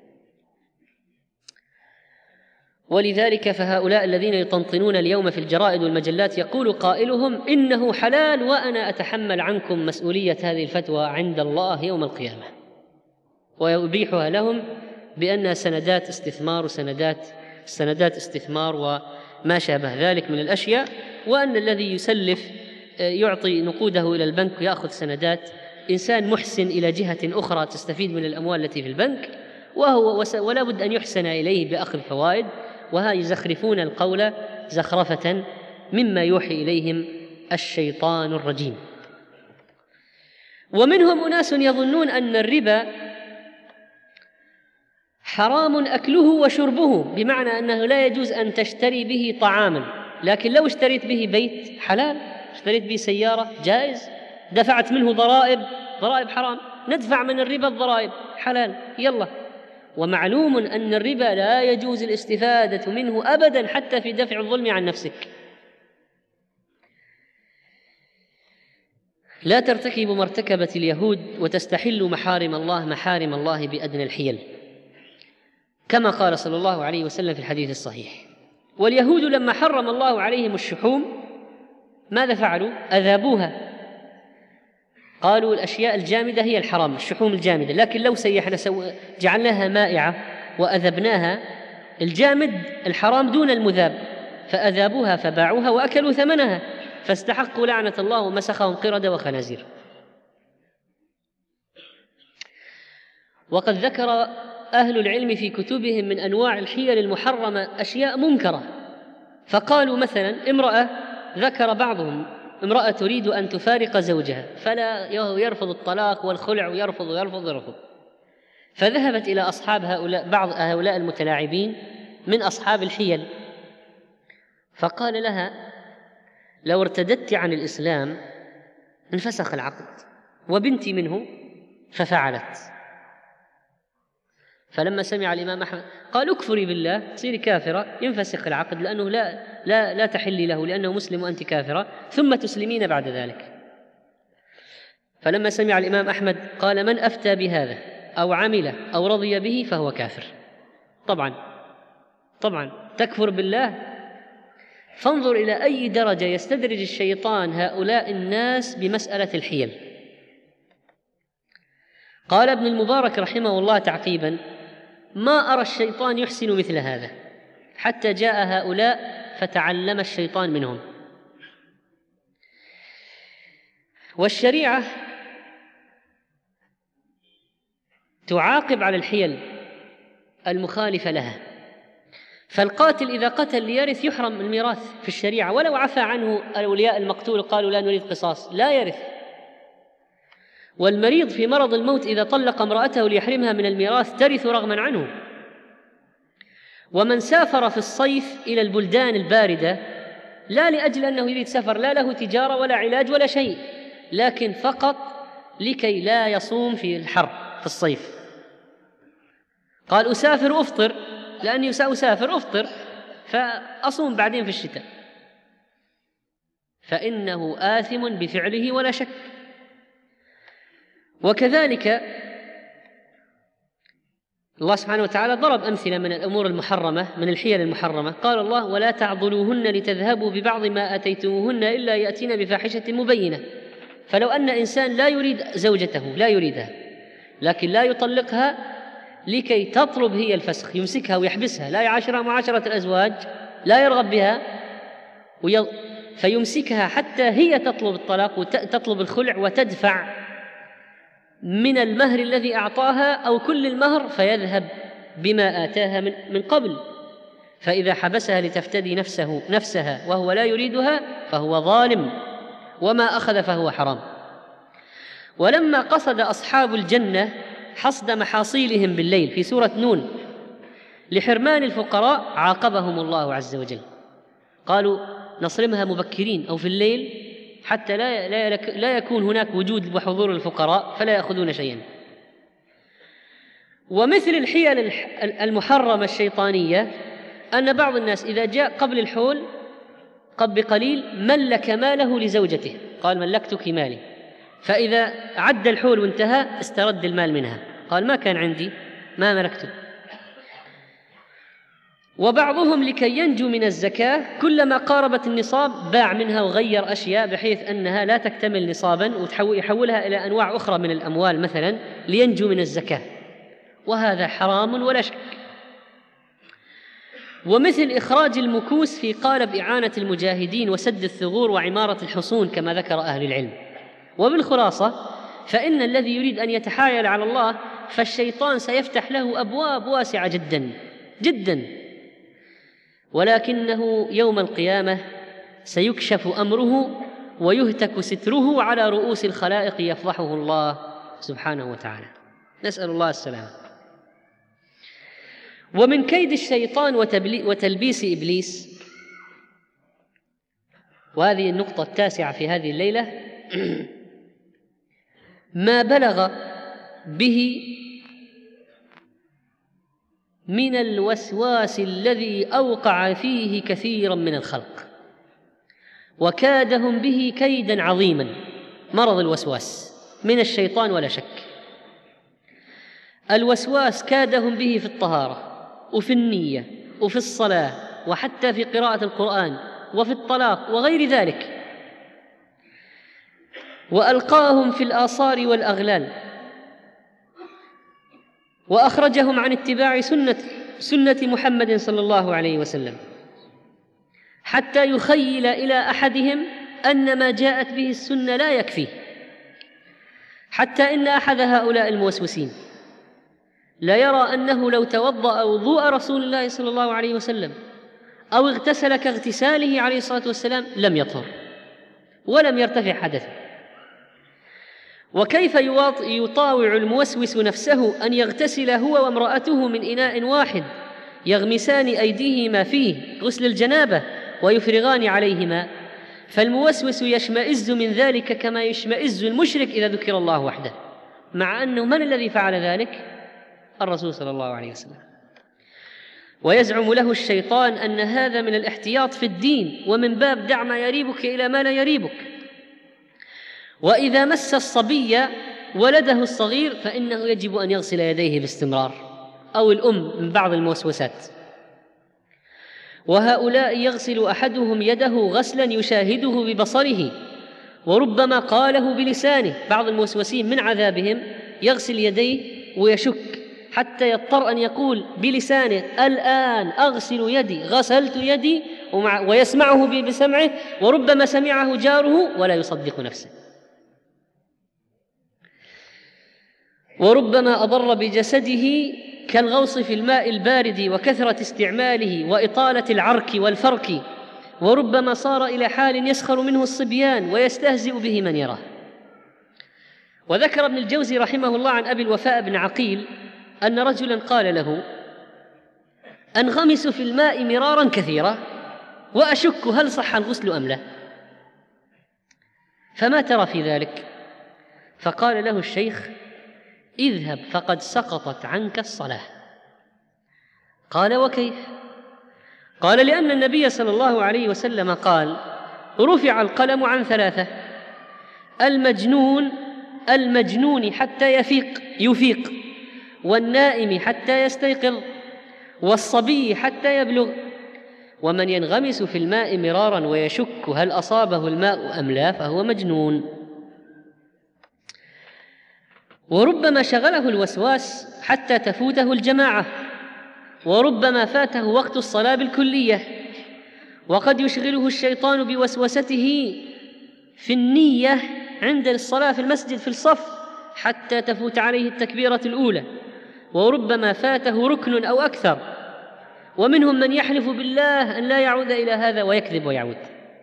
ولذلك فهؤلاء الذين يطنطنون اليوم في الجرائد والمجلات يقول قائلهم إنه حلال وأنا أتحمل عنكم مسؤولية هذه الفتوى عند الله يوم القيامة، ويبيحها لهم بأنها سندات استثمار سندات استثمار وما شابه ذلك من الأشياء، وأن الذي يسلف يعطي نقوده إلى البنك ويأخذ سندات إنسان محسن إلى جهة أخرى تستفيد من الأموال التي في البنك، ولا بد أن يحسن إليه بأخذ فوائد، وها يزخرفون القول زخرفة مما يوحي إليهم الشيطان الرجيم. ومنهم أناس يظنون أن الربا حرام أكله وشربه، بمعنى أنه لا يجوز أن تشتري به طعاما، لكن لو اشتريت به بيت حلال، اشتريت به سيارة جائز، دفعت منه ضرائب حرام، ندفع من الربا الضرائب حلال، يلا. ومعلوم أن الربا لا يجوز الاستفادة منه أبدا حتى في دفع الظلم عن نفسك. لا ترتكبوا ما ارتكبت اليهود وتستحلوا محارم الله بأدنى الحيل، كما قال صلى الله عليه وسلم في الحديث الصحيح. واليهود لما حرم الله عليهم الشحوم ماذا فعلوا؟ أذابوها، قالوا الأشياء الجامدة هي الحرام، الشحوم الجامدة، لكن لو سيحنا جعلناها مائعة وأذبناها، الجامد الحرام دون المذاب، فأذابوها فباعوها وأكلوا ثمنها، فاستحقوا لعنة الله ومسخهم قردة وخنازير. وقد ذكر أهل العلم في كتبهم من أنواع الحيل المحرمة أشياء منكرة، فقالوا مثلا ذكر بعضهم امرأة تريد أن تفارق زوجها فلا يرفض الطلاق والخلع ويرفض، فذهبت إلى أصحاب بعض هؤلاء المتلاعبين من أصحاب الحيل، فقال لها لو ارتدت عن الإسلام انفسخ العقد، وبنتي منه، ففعلت. فلما سمع الإمام أحمد قال اكفري بالله، تصيري كافرة، ينفسخ العقد لأنه لا تحلي له لأنه مسلم وأنت كافرة، ثم تسلمين بعد ذلك. فلما سمع الإمام أحمد قال من أفتى بهذا أو عمله أو رضي به فهو كافر. طبعا تكفر بالله. فانظر إلى أي درجة يستدرج الشيطان هؤلاء الناس بمسألة الحيل. قال ابن المبارك رحمه الله تعقيبا: ما أرى الشيطان يحسن مثل هذا حتى جاء هؤلاء فتعلم الشيطان منهم. والشريعة تعاقب على الحيل المخالفة لها، فالقاتل إذا قتل ليرث يحرم الميراث في الشريعة، ولو عفى عنه أولياء المقتول قالوا لا نريد قصاص لا يرث. والمريض في مرض الموت إذا طلق امرأته ليحرمها من الميراث ترث رغما عنه. ومن سافر في الصيف إلى البلدان الباردة لا لأجل أنه يريد سفر، لا له تجارة ولا علاج ولا شيء، لكن فقط لكي لا يصوم في الحر في الصيف، قال أسافر أفطر لأني أسافر أفطر فأصوم بعدين في الشتاء، فإنه آثم بفعله ولا شك. وكذلك الله سبحانه وتعالى ضرب أمثلة من الأمور المحرمة، من الحيل المحرمة. قال الله: ولا تعضلوهن لتذهبوا ببعض ما آتيتموهن إلا يأتين بفاحشة مبينة. فلو أن إنسان لا يريد زوجته، لا يريدها، لكن لا يطلقها لكي تطلب هي الفسخ، يمسكها ويحبسها، لا يعاشرها معاشرة الأزواج، لا يرغب بها فيمسكها حتى هي تطلب الطلاق وتطلب الخلع وتدفع من المهر الذي أعطاها أو كل المهر فيذهب بما آتاها من قبل، فإذا حبسها لتفتدي نفسها وهو لا يريدها فهو ظالم، وما أخذ فهو حرام. ولما قصد أصحاب الجنة حصد محاصيلهم بالليل في سورة نون لحرمان الفقراء عاقبهم الله عز وجل، قالوا نصرمها مبكرين أو في الليل حتى لا يكون هناك وجود وحضور الفقراء فلا يأخذون شيئا. ومثل الحيل المحرمة الشيطانية أن بعض الناس إذا جاء قبل الحول بقليل ملك ماله لزوجته، قال ملكتك مالي، فإذا عد الحول وانتهى استرد المال منها، قال ما كان عندي، ما ملكته. وبعضهم لكي ينجو من الزكاة كلما قاربت النصاب باع منها وغير أشياء بحيث أنها لا تكتمل نصابا ويحولها إلى أنواع أخرى من الأموال مثلا لينجو من الزكاة، وهذا حرام ولا شك. ومثل إخراج المكوس في قالب إعانة المجاهدين وسد الثغور وعمارة الحصون كما ذكر أهل العلم. وبالخلاصة فإن الذي يريد أن يتحايل على الله فالشيطان سيفتح له أبواب واسعة جدا جدا، ولكنه يوم القيامة سيكشف أمره ويهتك ستره على رؤوس الخلائق يفضحه الله سبحانه وتعالى، نسأل الله السلامة. ومن كيد الشيطان وتلبيس إبليس، وهذه النقطة التاسعة في هذه الليلة، ما بلغ به من الوسواس الذي أوقع فيه كثيرا من الخلق وكادهم به كيدا عظيما. مرض الوسواس من الشيطان ولا شك. الوسواس كادهم به في الطهارة وفي النية وفي الصلاة وحتى في قراءة القرآن وفي الطلاق وغير ذلك، وألقاهم في الآثار والأغلال وأخرجهم عن اتباع سنة محمد صلى الله عليه وسلم، حتى يخيل إلى أحدهم أن ما جاءت به السنة لا يكفيه، حتى إن أحد هؤلاء الموسوسين لا يرى أنه لو توضأ وضوء رسول الله صلى الله عليه وسلم أو اغتسل كاغتساله عليه الصلاة والسلام لم يطهر ولم يرتفع حدثه. وكيف يطاوع الموسوس نفسه أن يغتسل هو وامرأته من إناء واحد يغمسان أيديهما فيه غسل الجنابة ويفرغان عليهما، فالموسوس يشمئز من ذلك كما يشمئز المشرك إذا ذكر الله وحده، مع أنه من الذي فعل ذلك؟ الرسول صلى الله عليه وسلم. ويزعم له الشيطان أن هذا من الاحتياط في الدين ومن باب دع ما يريبك إلى ما لا يريبك. وإذا مس الصبي ولده الصغير فإنه يجب أن يغسل يديه باستمرار، أو الأم من بعض الموسوسات. وهؤلاء يغسل أحدهم يده غسلا يشاهده ببصره وربما قاله بلسانه. بعض الموسوسين من عذابهم يغسل يديه ويشك حتى يضطر أن يقول بلسانه الآن أغسل يدي، غسلت يدي، ويسمعه بسمعه، وربما سمعه جاره ولا يصدق نفسه. وربما أضر بجسده كالغوص في الماء البارد وكثرة استعماله وإطالة العرك والفرك، وربما صار إلى حال يسخر منه الصبيان ويستهزئ به من يراه. وذكر ابن الجوزي رحمه الله عن أبي الوفاء بن عقيل أن رجلا قال له أنغمس في الماء مرارا كثيرا وأشك هل صح الغسل أم لا، فما ترى في ذلك؟ فقال له الشيخ اذهب فقد سقطت عنك الصلاة. قال وكيف؟ قال لأن النبي صلى الله عليه وسلم قال رفع القلم عن ثلاثة: المجنون حتى يفيق، والنائم حتى يستيقظ، والصبي حتى يبلغ. ومن ينغمس في الماء مرارا ويشك هل أصابه الماء أم لا فهو مجنون. وربما شغله الوسواس حتى تفوته الجماعة، وربما فاته وقت الصلاة بالكلية. وقد يشغله الشيطان بوسوسته في النية عند الصلاة في المسجد في الصف حتى تفوت عليه التكبيرة الأولى، وربما فاته ركن أو أكثر، ومنهم من يحلف بالله أن لا يعود إلى هذا ويكذب ويعود.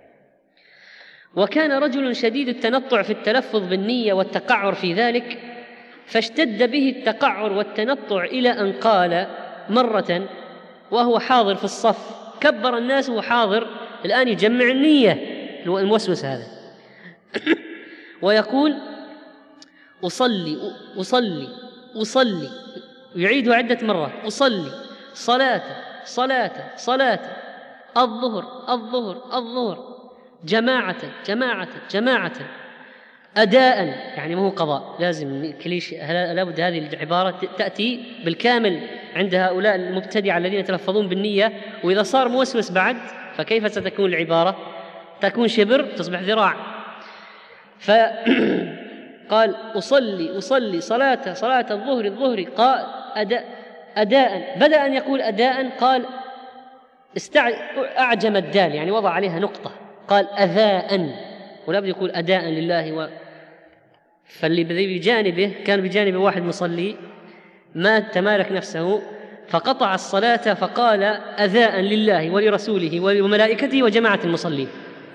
وكان رجل شديد التنطع في التلفظ بالنية والتقعر في ذلك، فاشتد به التقعر والتنطع إلى أن قال مرة وهو حاضر في الصف، كبر الناس وهو حاضر الآن يجمع النية الموسوس هذا ويقول أصلي أصلي أصلي، يعيد عدة مرات، أصلي صلاة صلاة صلاة، الظهر الظهر الظهر، جماعة جماعة جماعة، أداء، يعني ما هو قضاء، لازم لابد هذه العبارة تأتي بالكامل عند هؤلاء المبتدعة الذين يتلفظون بالنية، وإذا صار موسوس بعد فكيف ستكون العبارة؟ تكون شبر تصبح ذراع. فقال أصلي أصلي صلاة صلاة الظهر الظهر، قال أداء، بدأ أن يقول أداء، قال أعجم الدال، يعني وضع عليها نقطة، قال أذاء، ولا بد يقول أداء لله فاللي بجانبه كان بجانبه واحد مصلي ما تمالك نفسه فقطع الصلاة فقال أذاء لله ولرسوله وملائكته وجماعة المصلين.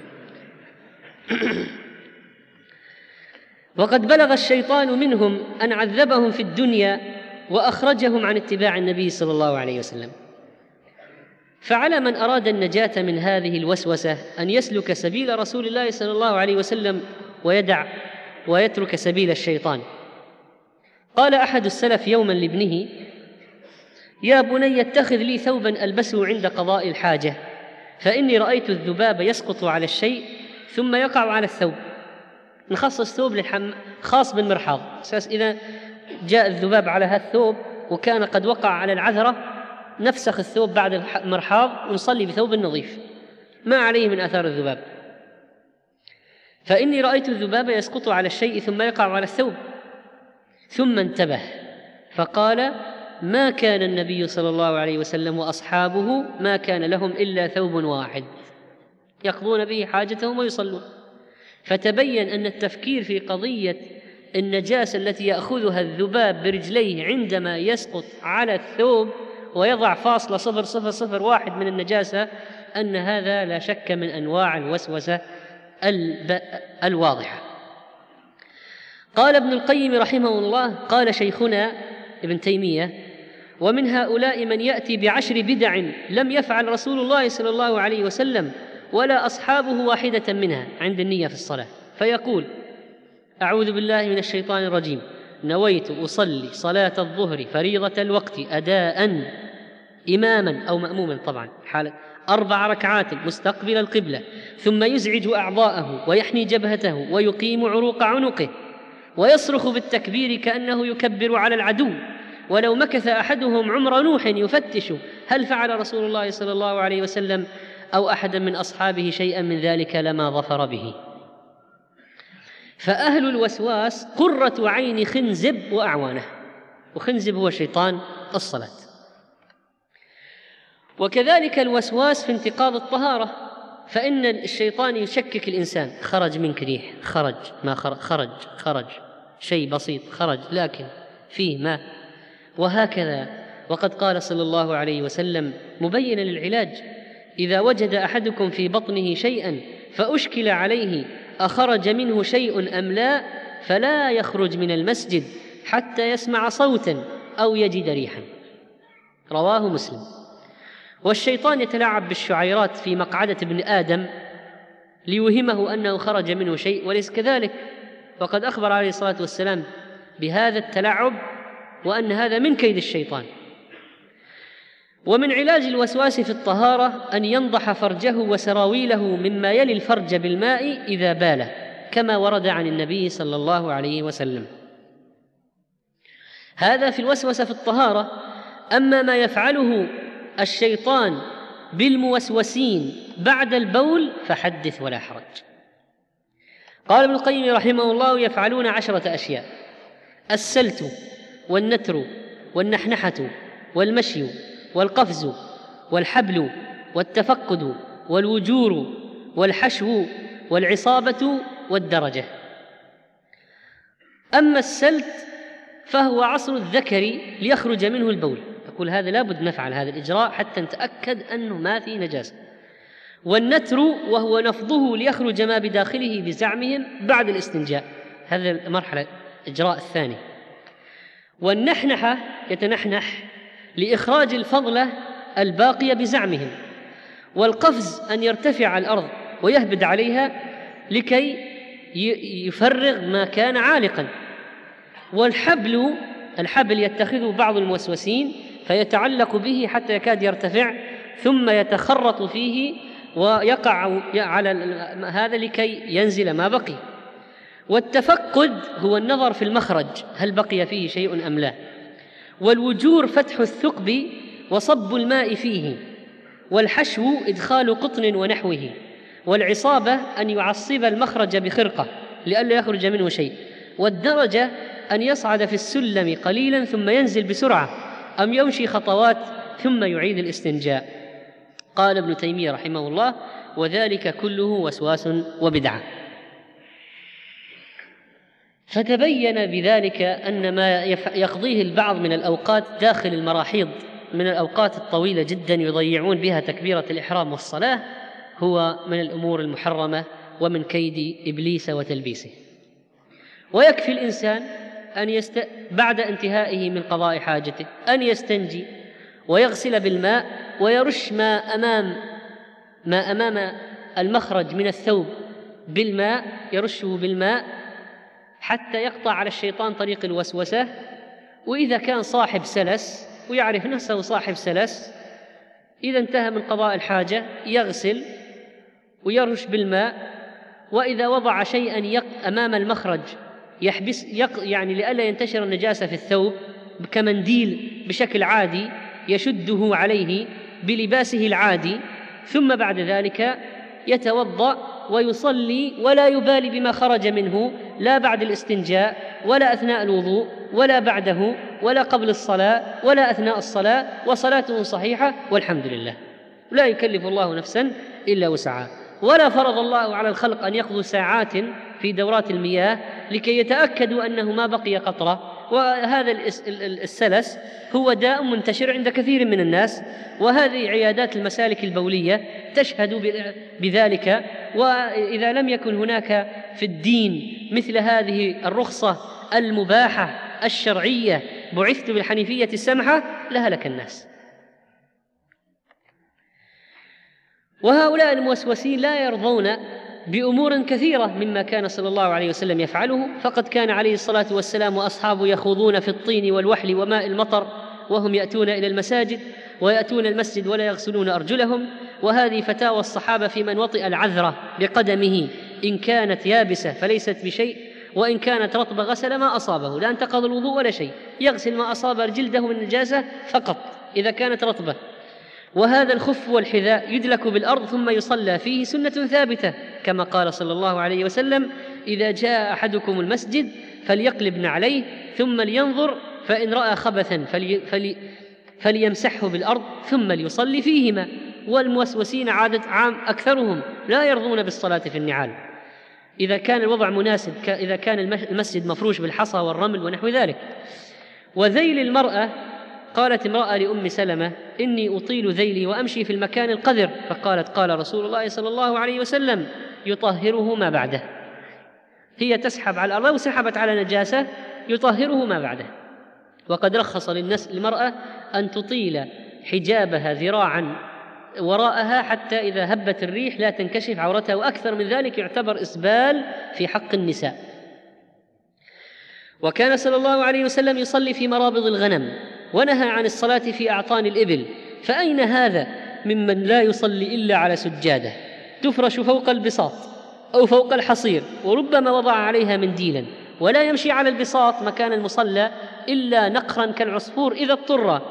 وقد بلغ الشيطان منهم أن عذبهم في الدنيا وأخرجهم عن اتباع النبي صلى الله عليه وسلم. فعلى من أراد النجاة من هذه الوسوسة أن يسلك سبيل رسول الله صلى الله عليه وسلم ويترك سبيل الشيطان. قال أحد السلف يوما لابنه: يا بني اتخذ لي ثوبا ألبسه عند قضاء الحاجة، فإني رأيت الذباب يسقط على الشيء ثم يقع على الثوب. نخصص ثوب خاص بالمرحاض، أساس إذا جاء الذباب على هذا الثوب وكان قد وقع على العذرة نفسخ الثوب بعد المرحاض ونصلي بثوب نظيف ما عليه من آثار الذباب. فإني رأيت الذباب يسقط على الشيء ثم يقع على الثوب. ثم انتبه فقال: ما كان النبي صلى الله عليه وسلم وأصحابه ما كان لهم إلا ثوب واحد يقضون به حاجتهم ويصلون. فتبين أن التفكير في قضية النجاسة التي يأخذها الذباب برجليه عندما يسقط على الثوب ويضع فاصلة 0.001 من النجاسة أن هذا لا شك من أنواع الوسوسة الواضحة. قال ابن القيم رحمه الله: قال شيخنا ابن تيمية: ومن هؤلاء من يأتي ب10 بدع لم يفعل رسول الله صلى الله عليه وسلم ولا أصحابه واحدة منها عند النية في الصلاة، فيقول: أعوذ بالله من الشيطان الرجيم، نويت أصلي صلاة الظهر فريضة الوقت أداء إماما أو مأموما، طبعا حالة 4 ركعات مستقبل القبلة، ثم يزعج أعضاءه ويحني جبهته ويقيم عروق عنقه ويصرخ بالتكبير كأنه يكبر على العدو، ولو مكث أحدهم عمر نوح يفتش هل فعل رسول الله صلى الله عليه وسلم أو أحدا من أصحابه شيئا من ذلك لما ظفر به. فأهل الوسواس قرة عين خنزب وأعوانه، وخنزب هو شيطان الصلاة. وكذلك الوسواس في انتقاض الطهارة، فإن الشيطان يشكك الإنسان: خرج منك ريح، خرج ما خرج شيء بسيط خرج لكن فيه ماء، وهكذا. وقد قال صلى الله عليه وسلم مبينا للعلاج: إذا وجد أحدكم في بطنه شيئا فأشكل عليه أخرج منه شيء أم لا فلا يخرج من المسجد حتى يسمع صوتا أو يجد ريحا. رواه مسلم. والشيطان يتلاعب بالشعيرات في مقعدة ابن آدم ليوهمه أنه خرج منه شيء وليس كذلك، وقد أخبر عليه الصلاة والسلام بهذا التلاعب وأن هذا من كيد الشيطان. ومن علاج الوسواس في الطهارة أن ينضح فرجه وسراويله مما يلي الفرج بالماء إذا بال، كما ورد عن النبي صلى الله عليه وسلم. هذا في الوسوسة في الطهارة. أما ما يفعله الشيطان بالموسوسين بعد البول فحدث ولا حرج. قال ابن القيم رحمه الله: يفعلون 10 أشياء: السلت والنتر والنحنحة والمشي والقفز والحبل والتفقد والوجور والحشو والعصابة والدرجة. أما السلت فهو عصر الذكر ليخرج منه البول، يقول هذا لابد نفعل هذا الإجراء حتى نتأكد أنه ما في نجاسة. والنتر وهو نفضه ليخرج ما بداخله بزعمهم بعد الاستنجاء، هذا المرحلة الإجراء الثاني. والنحنحة يتنحنح لإخراج الفضلة الباقية بزعمهم. والقفز أن يرتفع على الأرض ويهبد عليها لكي يفرغ ما كان عالقا. والحبل يتخذه بعض الموسوسين فيتعلق به حتى يكاد يرتفع ثم يتخرط فيه ويقع على هذا لكي ينزل ما بقي. والتفقد هو النظر في المخرج هل بقي فيه شيء أم لا. والوجور فتح الثقب وصب الماء فيه. والحشو إدخال قطن ونحوه. والعصابة أن يعصب المخرج بخرقة لئلا يخرج منه شيء. والدرجة أن يصعد في السلم قليلا ثم ينزل بسرعة أم يمشي خطوات ثم يعيد الاستنجاء. قال ابن تيمية رحمه الله: وذلك كله وسواس وبدعة. فتبين بذلك أن ما يقضيه البعض من الأوقات داخل المراحيض من الأوقات الطويلة جدا يضيعون بها تكبيرة الإحرام والصلاة هو من الأمور المحرمة ومن كيد إبليس وتلبيسه. ويكفي الإنسان بعد انتهائه من قضاء حاجته أن يستنجي ويغسل بالماء ويرش ما أمام المخرج من الثوب بالماء، يرشه بالماء حتى يقطع على الشيطان طريق الوسوسة. وإذا كان صاحب سلس ويعرف نفسه صاحب سلس، إذا انتهى من قضاء الحاجة يغسل ويرش بالماء. وإذا وضع شيئا أمام المخرج يحبس يعني لئلا ينتشر النجاسة في الثوب كمنديل بشكل عادي يشده عليه بلباسه العادي، ثم بعد ذلك يتوضأ ويصلي ولا يبالي بما خرج منه لا بعد الاستنجاء ولا أثناء الوضوء ولا بعده ولا قبل الصلاة ولا أثناء الصلاة، وصلاته صحيحة والحمد لله. لا يكلف الله نفسا إلا وسعها. ولا فرض الله على الخلق أن يقضوا ساعات في دورات المياه لكي يتأكدوا أنه ما بقي قطرة. وهذا السلس هو داء منتشر عند كثير من الناس، وهذه عيادات المسالك البولية تشهد بذلك. وإذا لم يكن هناك في الدين مثل هذه الرخصة المباحة الشرعية بعثت بالحنيفية السمحة لهلك الناس. وهؤلاء الموسوسين لا يرضون بأمور كثيرة مما كان صلى الله عليه وسلم يفعله، فقد كان عليه الصلاة والسلام وأصحابه يخوضون في الطين والوحل وماء المطر وهم يأتون إلى المساجد ويأتون المسجد ولا يغسلون أرجلهم. وهذه فتاوى الصحابة في من وطئ العذرة بقدمه إن كانت يابسة فليست بشيء، وإن كانت رطبة غسل ما أصابه، لا انتقض الوضوء ولا شيء، يغسل ما أصاب جلده من النجاسة فقط إذا كانت رطبة. وهذا الخف والحذاء يدلك بالأرض ثم يصلى فيه سنة ثابتة كما قال صلى الله عليه وسلم: إذا جاء أحدكم المسجد فليقلب نعليه ثم لينظر فإن رأى خبثا فليمسحه بالأرض ثم ليصلي فيهما. والموسوسين عادة عام أكثرهم لا يرضون بالصلاة في النعال إذا كان الوضع مناسب، إذا كان المسجد مفروش بالحصى والرمل ونحو ذلك. وذيل المرأة، قالت امرأة لأم سلمة: إني أطيل ذيلي وأمشي في المكان القذر، فقالت: قال رسول الله صلى الله عليه وسلم: يطهره ما بعده. هي تسحب على الأرض وسحبت على نجاسة يطهره ما بعده. وقد رخص للمرأة أن تطيل حجابها ذراعا وراءها حتى إذا هبت الريح لا تنكشف عورتها، وأكثر من ذلك يعتبر إسبال في حق النساء. وكان صلى الله عليه وسلم يصلي في مرابض الغنم ونهى عن الصلاة في أعطان الإبل، فأين هذا ممن لا يصلي إلا على سجادة تفرش فوق البساط أو فوق الحصير وربما وضع عليها منديلا، ولا يمشي على البساط مكان المصلى إلا نقرا كالعصفور إذا اضطر.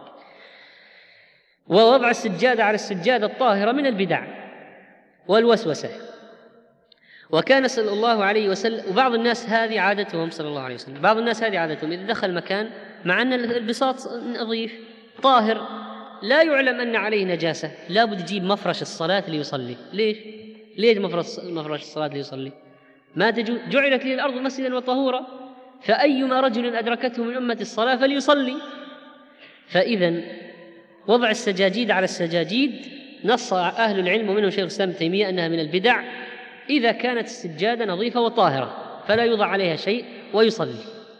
ووضع السجادة على السجادة الطاهرة من البدع والوسوسة. وكان صلى الله عليه وسلم، وبعض الناس هذه عادتهم صلى الله عليه وسلم، بعض الناس هذه عادتهم إذا دخل مكان مع أن البساط نظيف طاهر لا يعلم أن عليه نجاسة لابد يجيب مفرش الصلاة ليصلي. ليش مفرش الصلاة ليصلي؟ ما جعلت لي الأرض مسجدا وطهورا، فأيما رجل أدركته من أمة الصلاة فليصلي. فإذا وضع السجاجيد على السجاجيد نص أهل العلم ومنهم شيخ الإسلام ابن تيمية أنها من البدع إذا كانت السجادة نظيفة وطاهرة فلا يوضع عليها شيء ويصلي.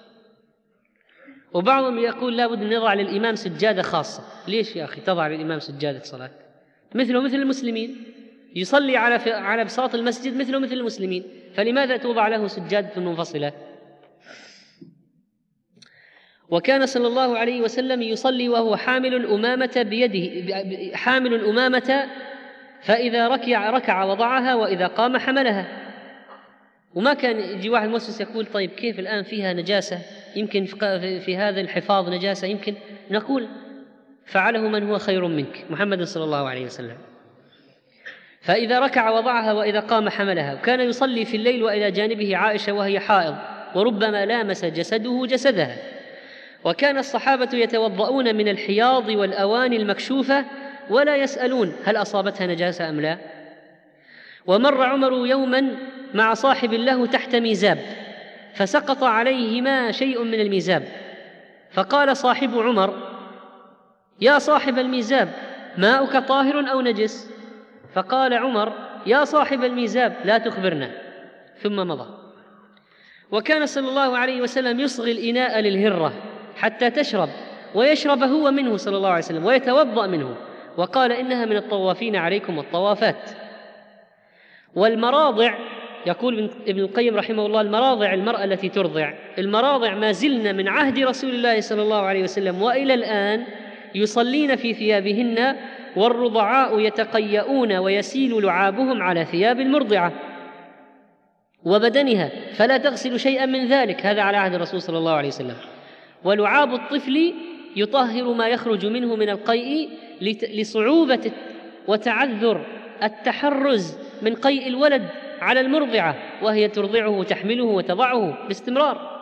وبعضهم يقول لا بد أن نضع للإمام سجادة خاصة. ليش يا أخي تضع للإمام سجادة صلاة؟ مثله مثل المسلمين، يصلي على بساط المسجد مثله مثل المسلمين، فلماذا توضع له سجادة منفصلة؟ وكان صلى الله عليه وسلم يصلي وهو حامل الأمامة بيده، حامل الأمامة، فإذا ركع وضعها وإذا قام حملها. وما كان يجي واحد موسوس يقول طيب كيف الآن فيها نجاسة، يمكن في هذا الحفاظ نجاسة، يمكن نقول فعله من هو خير منك محمد صلى الله عليه وسلم. فإذا ركع وضعها وإذا قام حملها. وكان يصلي في الليل وإلى جانبه عائشة وهي حائض وربما لامس جسده جسدها. وكان الصحابة يتوضؤون من الحياض والأواني المكشوفة ولا يسألون هل أصابتها نجاسة أم لا. ومر عمر يوما مع صاحب له تحت ميزاب فسقط عليهما شيء من الميزاب، فقال صاحب عمر يا صاحب الميزاب ماؤك طاهر أو نجس؟ فقال عمر يا صاحب الميزاب لا تخبرنا، ثم مضى. وكان صلى الله عليه وسلم يصغي الإناء للهرة حتى تشرب ويشرب هو منه صلى الله عليه وسلم ويتوضأ منه، وقال إنها من الطوافين عليكم والطوافات. والمراضع، يقول ابن القيم رحمه الله المراضع المرأة التي ترضع، المراضع ما زلنا من عهد رسول الله صلى الله عليه وسلم وإلى الآن يصلين في ثيابهن، والرضعاء يتقيؤون ويسيل لعابهم على ثياب المرضعة وبدنها فلا تغسل شيئا من ذلك، هذا على عهد الرسول صلى الله عليه وسلم. ولعاب الطفل يطهر ما يخرج منه من القيء لصعوبة وتعذر التحرز من قيء الولد على المرضعة وهي ترضعه وتحمله وتضعه باستمرار.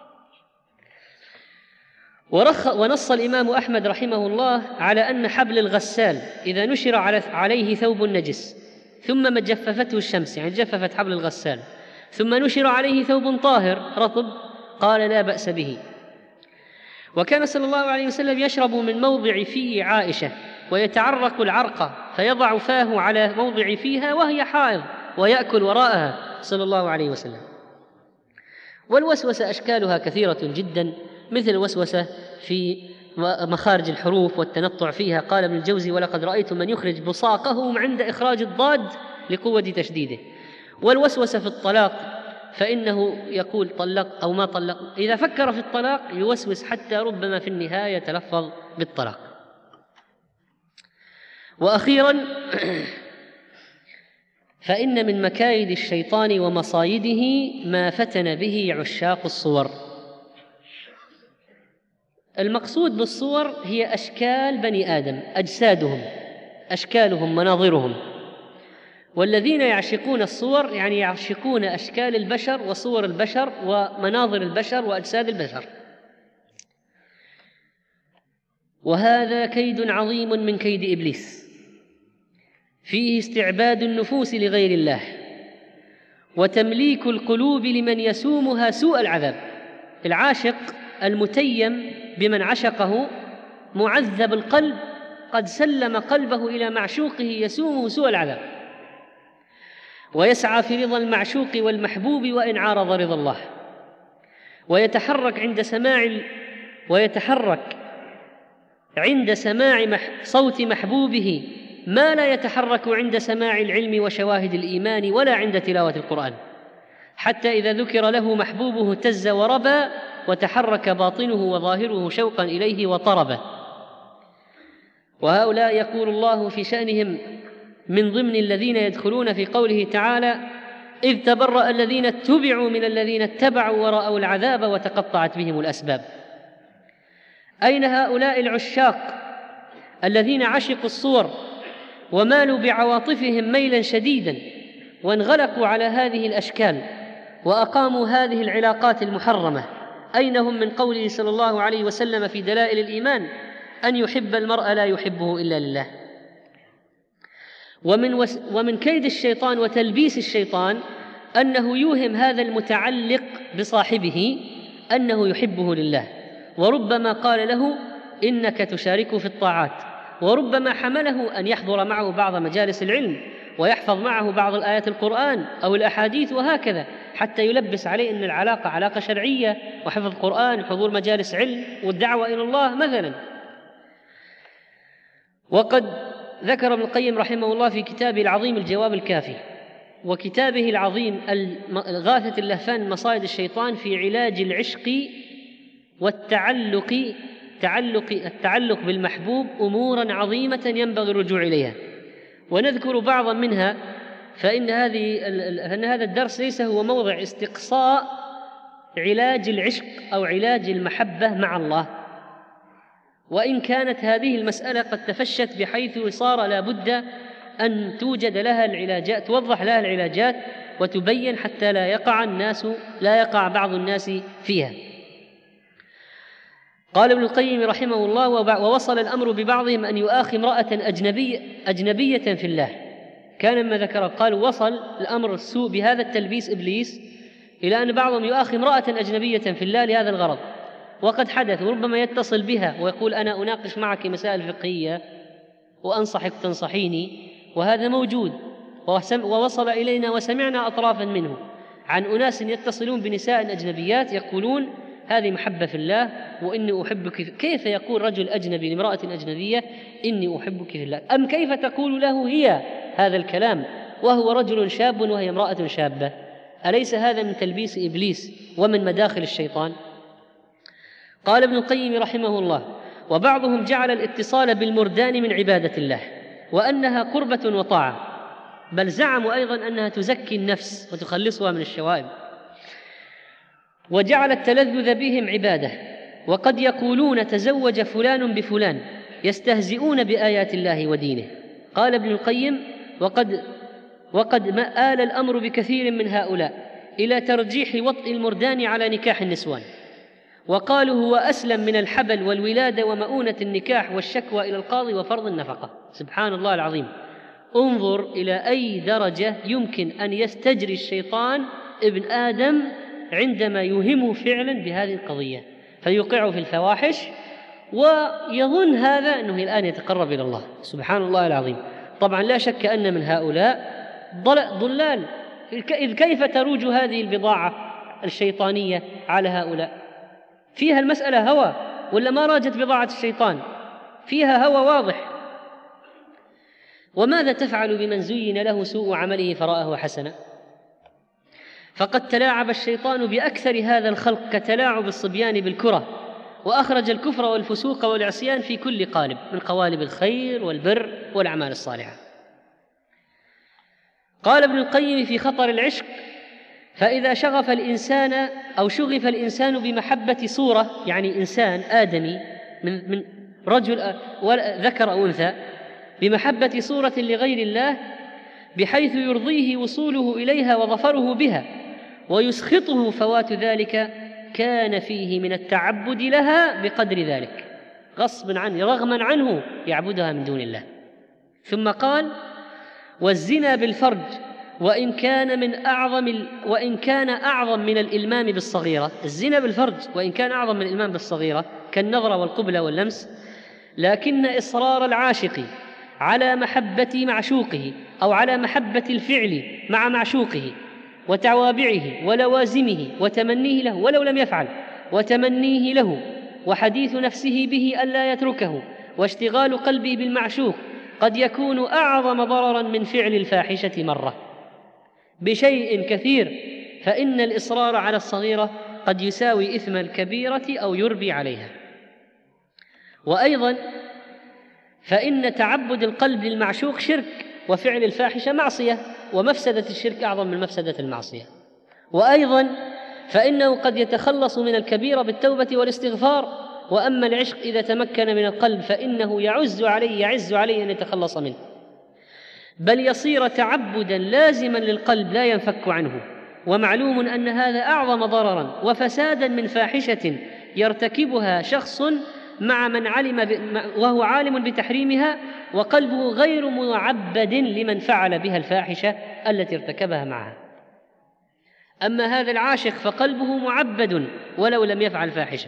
ونص الإمام أحمد رحمه الله على أن حبل الغسال إذا نشر عليه ثوب نجس ثم جففته الشمس، يعني جففت حبل الغسال، ثم نشر عليه ثوب طاهر رطب، قال لا بأس به. وكان صلى الله عليه وسلم يشرب من موضع في عائشة ويتعرق العرق فيضع فاه على موضع فيها وهي حائض ويأكل وراءها صلى الله عليه وسلم. والوسوسة أشكالها كثيرة جدا، مثل الوسوسة في مخارج الحروف والتنطع فيها. قال ابن الجوزي ولقد رأيت من يخرج بصاقه عند إخراج الضاد لقوة تشديده. والوسوسة في الطلاق، فإنه يقول طلق أو ما طلق، إذا فكر في الطلاق يوسوس حتى ربما في النهاية يتلفظ بالطلاق. وأخيرا فإن من مكايد الشيطان ومصايده ما فتن به عشاق الصور. المقصود بالصور هي أشكال بني آدم، أجسادهم، أشكالهم، مناظرهم. والذين يعشقون الصور يعني يعشقون أشكال البشر وصور البشر ومناظر البشر وأجساد البشر. وهذا كيد عظيم من كيد إبليس، فيه استعباد النفوس لغير الله وتمليك القلوب لمن يسومها سوء العذاب. العاشق المتيم بمن عشقه معذب القلب قد سلم قلبه إلى معشوقه يسومه سوء العذاب، ويسعى في رضا المعشوق والمحبوب وإن عارض رضا الله، ويتحرك عند سماع صوت محبوبه ما لا يتحرك عند سماع العلم وشواهد الإيمان ولا عند تلاوة القرآن، حتى إذا ذكر له محبوبه اهتز وربى وتحرك باطنه وظاهره شوقا إليه وطربا. وهؤلاء يقول الله في شأنهم من ضمن الذين يدخلون في قوله تعالى إذ تبرأ الذين اتبعوا من الذين اتبعوا ورأوا العذاب وتقطعت بهم الأسباب. أين هؤلاء العشاق الذين عشقوا الصور ومالوا بعواطفهم ميلا شديدا وانغلقوا على هذه الأشكال وأقاموا هذه العلاقات المحرمة؟ أين هم من قوله صلى الله عليه وسلم في دلائل الإيمان أن يحب المرء لا يحبه إلا لله؟ ومن كيد الشيطان وتلبيس الشيطان أنه يوهم هذا المتعلق بصاحبه أنه يحبه لله، وربما قال له إنك تشاركه في الطاعات، وربما حمله أن يحضر معه بعض مجالس العلم ويحفظ معه بعض الآيات القرآن أو الأحاديث وهكذا، حتى يلبس عليه أن العلاقة علاقة شرعية وحفظ قرآن وحضور مجالس علم والدعوة إلى الله مثلا. وقد ذكر ابن القيم رحمه الله في كتابه العظيم الجواب الكافي وكتابه العظيم غاثة اللهفان مصائد الشيطان في علاج العشق والتعلق التعلق بالمحبوب أمورا عظيمة ينبغي الرجوع إليها، ونذكر بعضا منها، فإن هذا الدرس ليس هو موضع استقصاء علاج العشق أو علاج المحبة مع الله، وإن كانت هذه المسألة قد تفشت بحيث صار لا بد أن توجد لها العلاجات، توضح لها العلاجات وتبين حتى لا يقع بعض الناس فيها. قال ابن القيم رحمه الله: ووصل الأمر ببعضهم أن يؤاخي امرأة أجنبية في الله. كان مما ذكر قال وصل الأمر السوء بهذا التلبيس إبليس إلى أن بعضهم يؤاخي امرأة أجنبية في الله لهذا الغرض، وقد حدث، وربما يتصل بها ويقول أنا أناقش معك مسائل فقهية وأنصحك تنصحيني، وهذا موجود ووصل إلينا وسمعنا أطرافا منه عن أناس يتصلون بنساء أجنبيات يقولون هذه محبة في الله وإني أحبك. كيف يقول رجل أجنبي لامرأة أجنبية إني أحبك في الله؟ أم كيف تقول له هي هذا الكلام وهو رجل شاب وهي امرأة شابة؟ أليس هذا من تلبيس إبليس ومن مداخل الشيطان؟ قال ابن القيم رحمه الله: وبعضهم جعل الاتصال بالمردان من عبادة الله وأنها قربة وطاعة، بل زعموا أيضا أنها تزكي النفس وتخلصها من الشوائب، وجعل التلذذ بهم عبادة. وقد يقولون تزوج فلان بفلان يستهزئون بآيات الله ودينه. قال ابن القيم: وقد آل الأمر بكثير من هؤلاء إلى ترجيح وطء المردان على نكاح النسوان، وقالوا هو أسلم من الحبل والولادة ومؤونة النكاح والشكوى إلى القاضي وفرض النفقة. سبحان الله العظيم، انظر إلى أي درجة يمكن أن يستجري الشيطان ابن آدم عندما يوهمه فعلا بهذه القضية فيوقعه في الفواحش ويظن هذا أنه الآن يتقرب إلى الله. سبحان الله العظيم. طبعا لا شك أن من هؤلاء ضلال، إذ كيف تروج هذه البضاعة الشيطانية على هؤلاء؟ فيها المسألة هوى ولا ما راجت بضاعة الشيطان؟ فيها هوى واضح. وماذا تفعل بمن زين له سوء عمله فرآه حسنا؟ فقد تلاعب الشيطان بأكثر هذا الخلق كتلاعب الصبيان بالكرة، وأخرج الكفر والفسوق والعصيان في كل قالب من قوالب الخير والبر والأعمال الصالحة. قال ابن القيم في خطر العشق: فإذا شغف الإنسان بمحبة صورة، يعني إنسان آدمي من رجل ذكر أو أنثى، بمحبة صورة لغير الله بحيث يرضيه وصوله إليها وظفره بها ويسخطه فوات ذلك، كان فيه من التعبد لها بقدر ذلك غصبا عنه رغما عنه يعبدها من دون الله. ثم قال: والزنا بالفرج وإن كان أعظم من الإلمام بالصغيرة، الزنا بالفرج وإن كان أعظم من الإلمام بالصغيرة كالنظرة والقبلة واللمس، لكن إصرار العاشق على محبة معشوقه أو على محبة الفعل مع معشوقه وتوابعه ولوازمه وتمنيه له ولو لم يفعل، وتمنيه له وحديث نفسه به ألا يتركه واشتغال قلبه بالمعشوق قد يكون أعظم ضرراً من فعل الفاحشة مرة بشيء كثير، فإن الإصرار على الصغيرة قد يساوي إثم الكبيرة أو يربي عليها. وأيضاً فإن تعبد القلب للمعشوق شرك، وفعل الفاحشة معصية، ومفسدة الشرك أعظم من مفسدة المعصية. وأيضاً فإنه قد يتخلص من الكبيرة بالتوبة والاستغفار، وأما العشق إذا تمكن من القلب فإنه يعز عليه أن يتخلص منه، بل يصير تعبداً لازماً للقلب لا ينفك عنه. ومعلوم أن هذا أعظم ضرراً وفساداً من فاحشة يرتكبها شخص مع من وهو عالم بتحريمها وقلبه غير معبد لمن فعل بها الفاحشة التي ارتكبها معها. أما هذا العاشق فقلبه معبد ولو لم يفعل فاحشة.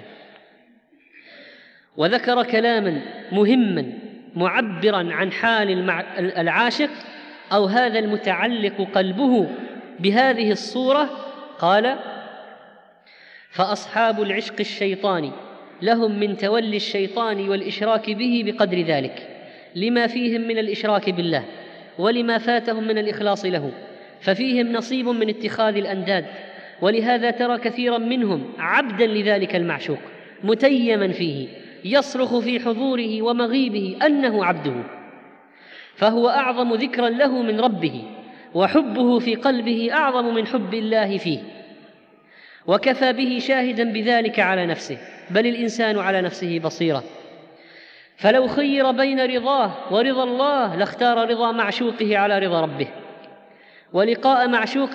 وذكر كلاما مهما معبرا عن حال العاشق أو هذا المتعلق قلبه بهذه الصورة، قال: فأصحاب العشق الشيطاني لهم من تولي الشيطان والإشراك به بقدر ذلك، لما فيهم من الإشراك بالله ولما فاتهم من الإخلاص له، ففيهم نصيب من اتخاذ الأنداد، ولهذا ترى كثيرا منهم عبدا لذلك المعشوق متيما فيه يصرخ في حضوره ومغيبه أنه عبده، فهو أعظم ذكرا له من ربه، وحبه في قلبه أعظم من حب الله فيه، وكفى به شاهدا بذلك على نفسه، بل الإنسان على نفسه بصيرة. فلو خير بين رضاه ورضا الله لاختار رضا معشوقه على رضا ربه، ولقاء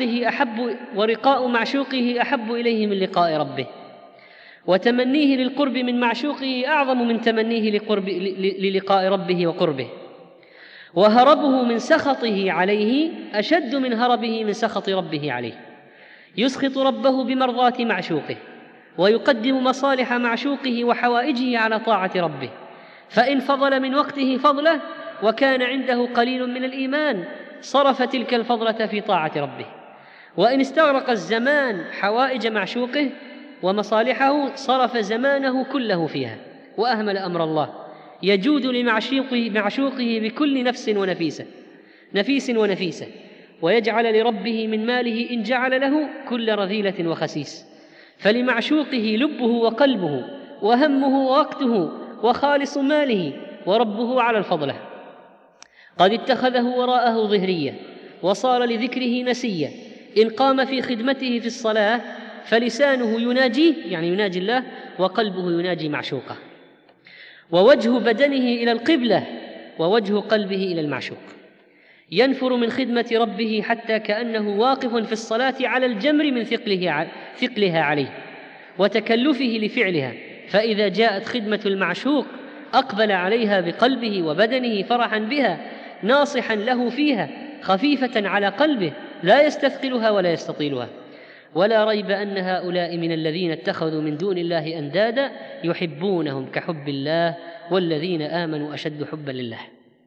معشوقه أحب إليه من لقاء ربه، وتمنيه للقرب من معشوقه أعظم من تمنيه للقاء ربه وقربه، وهربه من سخطه عليه أشد من هربه من سخط ربه عليه. يسخط ربه بمرضاة معشوقه، ويقدم مصالح معشوقه وحوائجه على طاعة ربه، فإن فضل من وقته فضله وكان عنده قليل من الإيمان صرف تلك الفضلة في طاعة ربه، وإن استغرق الزمان حوائج معشوقه ومصالحه صرف زمانه كله فيها وأهمل أمر الله، يجود لمعشوقه بكل نفيس ونفيسة، ويجعل لربه من ماله إن جعل له كل رذيلة وخسيس، فلمعشوقه لبه وقلبه وهمه ووقته وخالص ماله، وربه على الفضلة قد اتخذه وراءه ظهرية وصار لذكره نسيا، إن قام في خدمته في الصلاة فلسانه يناجيه يعني يناجي الله، وقلبه يناجي معشوقه، ووجه بدنه إلى القبلة ووجه قلبه إلى المعشوق، ينفر من خدمة ربه حتى كأنه واقف في الصلاة على الجمر من ثقلها عليه وتكلفه لفعلها، فإذا جاءت خدمة المعشوق أقبل عليها بقلبه وبدنه فرحا بها ناصحا له فيها خفيفة على قلبه لا يستثقلها ولا يستطيلها. ولا ريب أن هؤلاء من الذين اتخذوا من دون الله أندادا يحبونهم كحب الله والذين آمنوا أشد حبا لله.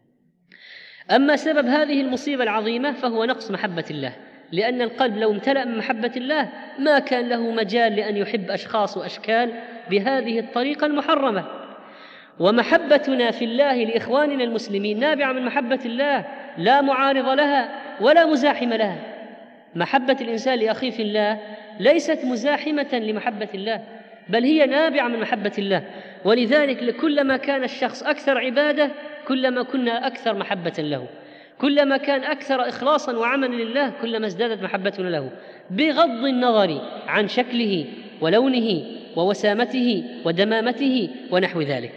أما سبب هذه المصيبة العظيمة فهو نقص محبة الله، لأن القلب لو امتلأ من محبة الله ما كان له مجال لأن يحب أشخاص وأشكال بهذه الطريقة المحرمة. ومحبتنا في الله لإخواننا المسلمين نابعة من محبة الله، لا معارض لها ولا مزاحم لها. محبة الإنسان لأخيه في الله ليست مزاحمة لمحبة الله، بل هي نابعة من محبة الله، ولذلك كلما كان الشخص أكثر عبادة كلما كنا أكثر محبة له، كلما كان أكثر إخلاصا وعملا لله كلما ازدادت محبتنا له، بغض النظر عن شكله ولونه ووسامته ودمامته ونحو ذلك.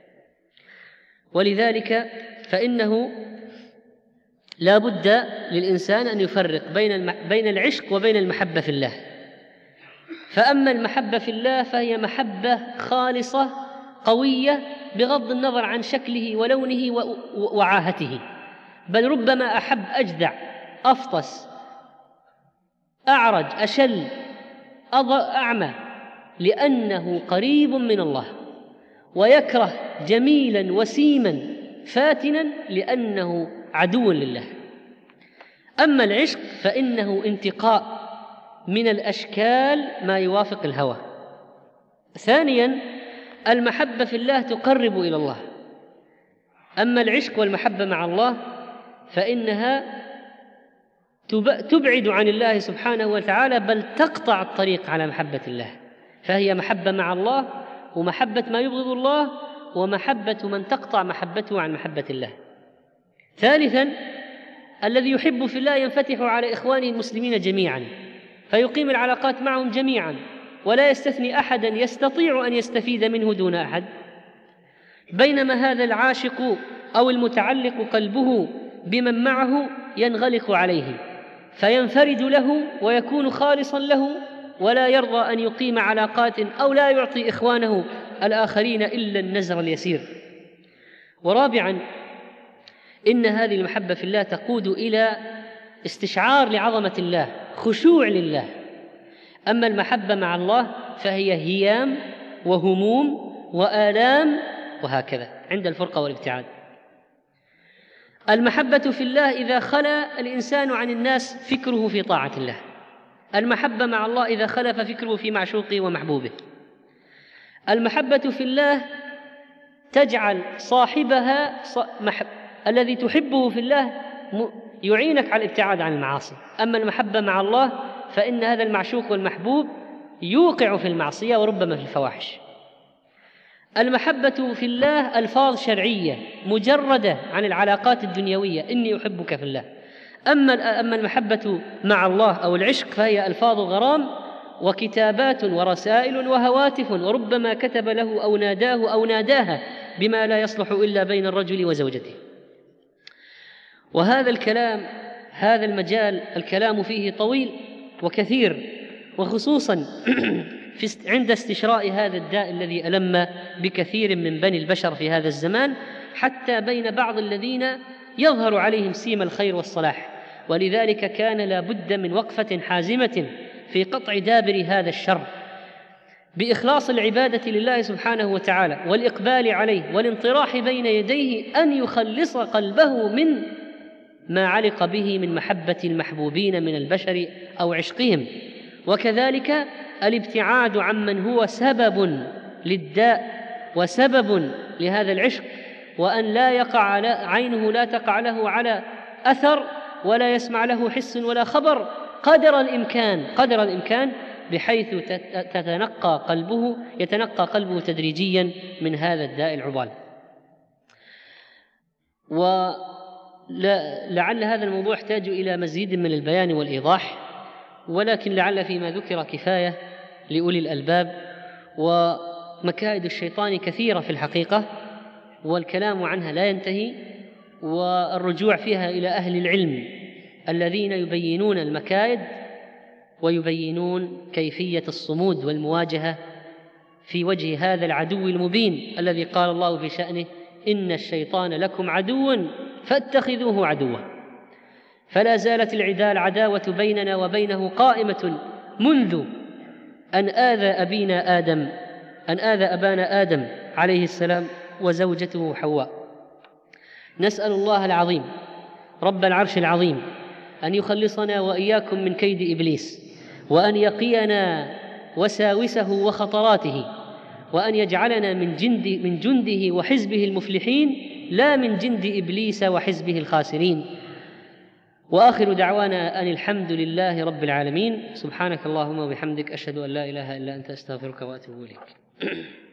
ولذلك فإنه لا بد للإنسان أن يفرق بين العشق وبين المحبة في الله. فأما المحبة في الله فهي محبة خالصة قوية بغض النظر عن شكله ولونه وعاهته، بل ربما أحب أجدع أفطس أعرج أشل أعمى لأنه قريب من الله، ويكره جميلا وسيما فاتنا لأنه عدو لله. أما العشق فإنه انتقاء من الأشكال ما يوافق الهوى. ثانيا المحبة في الله تقرب إلى الله، أما العشق والمحبة مع الله فإنها تبعد عن الله سبحانه وتعالى، بل تقطع الطريق على محبة الله، فهي محبة مع الله ومحبة ما يبغض الله ومحبة من تقطع محبته عن محبة الله. ثالثا الذي يحب في الله ينفتح على إخوانه المسلمين جميعا فيقيم العلاقات معهم جميعا ولا يستثني أحدا يستطيع أن يستفيد منه دون أحد، بينما هذا العاشق أو المتعلق قلبه بمن معه ينغلق عليه فينفرد له ويكون خالصا له ولا يرضى أن يقيم علاقات أو لا يعطي إخوانه الآخرين إلا النزر اليسير. ورابعا إن هذه المحبة في الله تقود إلى استشعار لعظمة الله، خشوع لله، أما المحبة مع الله فهي هيام وهموم وآلام وهكذا عند الفرقة والابتعاد. المحبة في الله إذا خلا الإنسان عن الناس فكره في طاعة الله، المحبة مع الله إذا خلا ففكره في معشوقه ومحبوبه. المحبة في الله تجعل صاحبها الذي تحبه في الله يعينك على الابتعاد عن المعاصي. أما المحبة مع الله فإن هذا المعشوق والمحبوب يوقع في المعصية وربما في الفواحش. المحبة في الله ألفاظ شرعية مجردة عن العلاقات الدنيوية، إني أحبك في الله. أما المحبة مع الله أو العشق فهي ألفاظ غرام وكتابات ورسائل وهواتف، وربما كتب له أو ناداه أو ناداها بما لا يصلح إلا بين الرجل وزوجته. وهذا الكلام، هذا المجال الكلام فيه طويل وكثير، وخصوصا عند استشراء هذا الداء الذي ألم بكثير من بني البشر في هذا الزمان، حتى بين بعض الذين يظهر عليهم سيم الخير والصلاح. ولذلك كان لا بد من وقفة حازمة في قطع دابر هذا الشر بإخلاص العبادة لله سبحانه وتعالى والإقبال عليه والانطراح بين يديه، أن يخلص قلبه من ما علق به من محبة المحبوبين من البشر أو عشقهم، وكذلك الابتعاد عمن هو سبب للداء وسبب لهذا العشق، وأن لا يقع عينه لا تقع له على أثر ولا يسمع له حس ولا خبر قدر الإمكان بحيث يتنقى قلبه تدريجيا من هذا الداء العضال. ولعل هذا الموضوع يحتاج إلى مزيد من البيان والإيضاح، ولكن لعل فيما ذكر كفاية لأولي الألباب. ومكائد الشيطان كثيرة في الحقيقة، والكلام عنها لا ينتهي، والرجوع فيها إلى أهل العلم الذين يبينون المكائد ويبينون كيفية الصمود والمواجهة في وجه هذا العدو المبين الذي قال الله في شأنه: إن الشيطان لكم عدو فاتخذوه عدوا. فلا زالت العداوة بيننا وبينه قائمة منذ أن آذى أبانا آدم عليه السلام وزوجته حواء. نسأل الله العظيم رب العرش العظيم أن يخلصنا وإياكم من كيد إبليس، وأن يقينا وساوسه وخطراته، وأن يجعلنا من جنده وحزبه المفلحين، لا من جند إبليس وحزبه الخاسرين. وآخر دعوانا أن الحمد لله رب العالمين. سبحانك اللهم وبحمدك، أشهد أن لا إله إلا أنت، أستغفرك وأتوب إليك.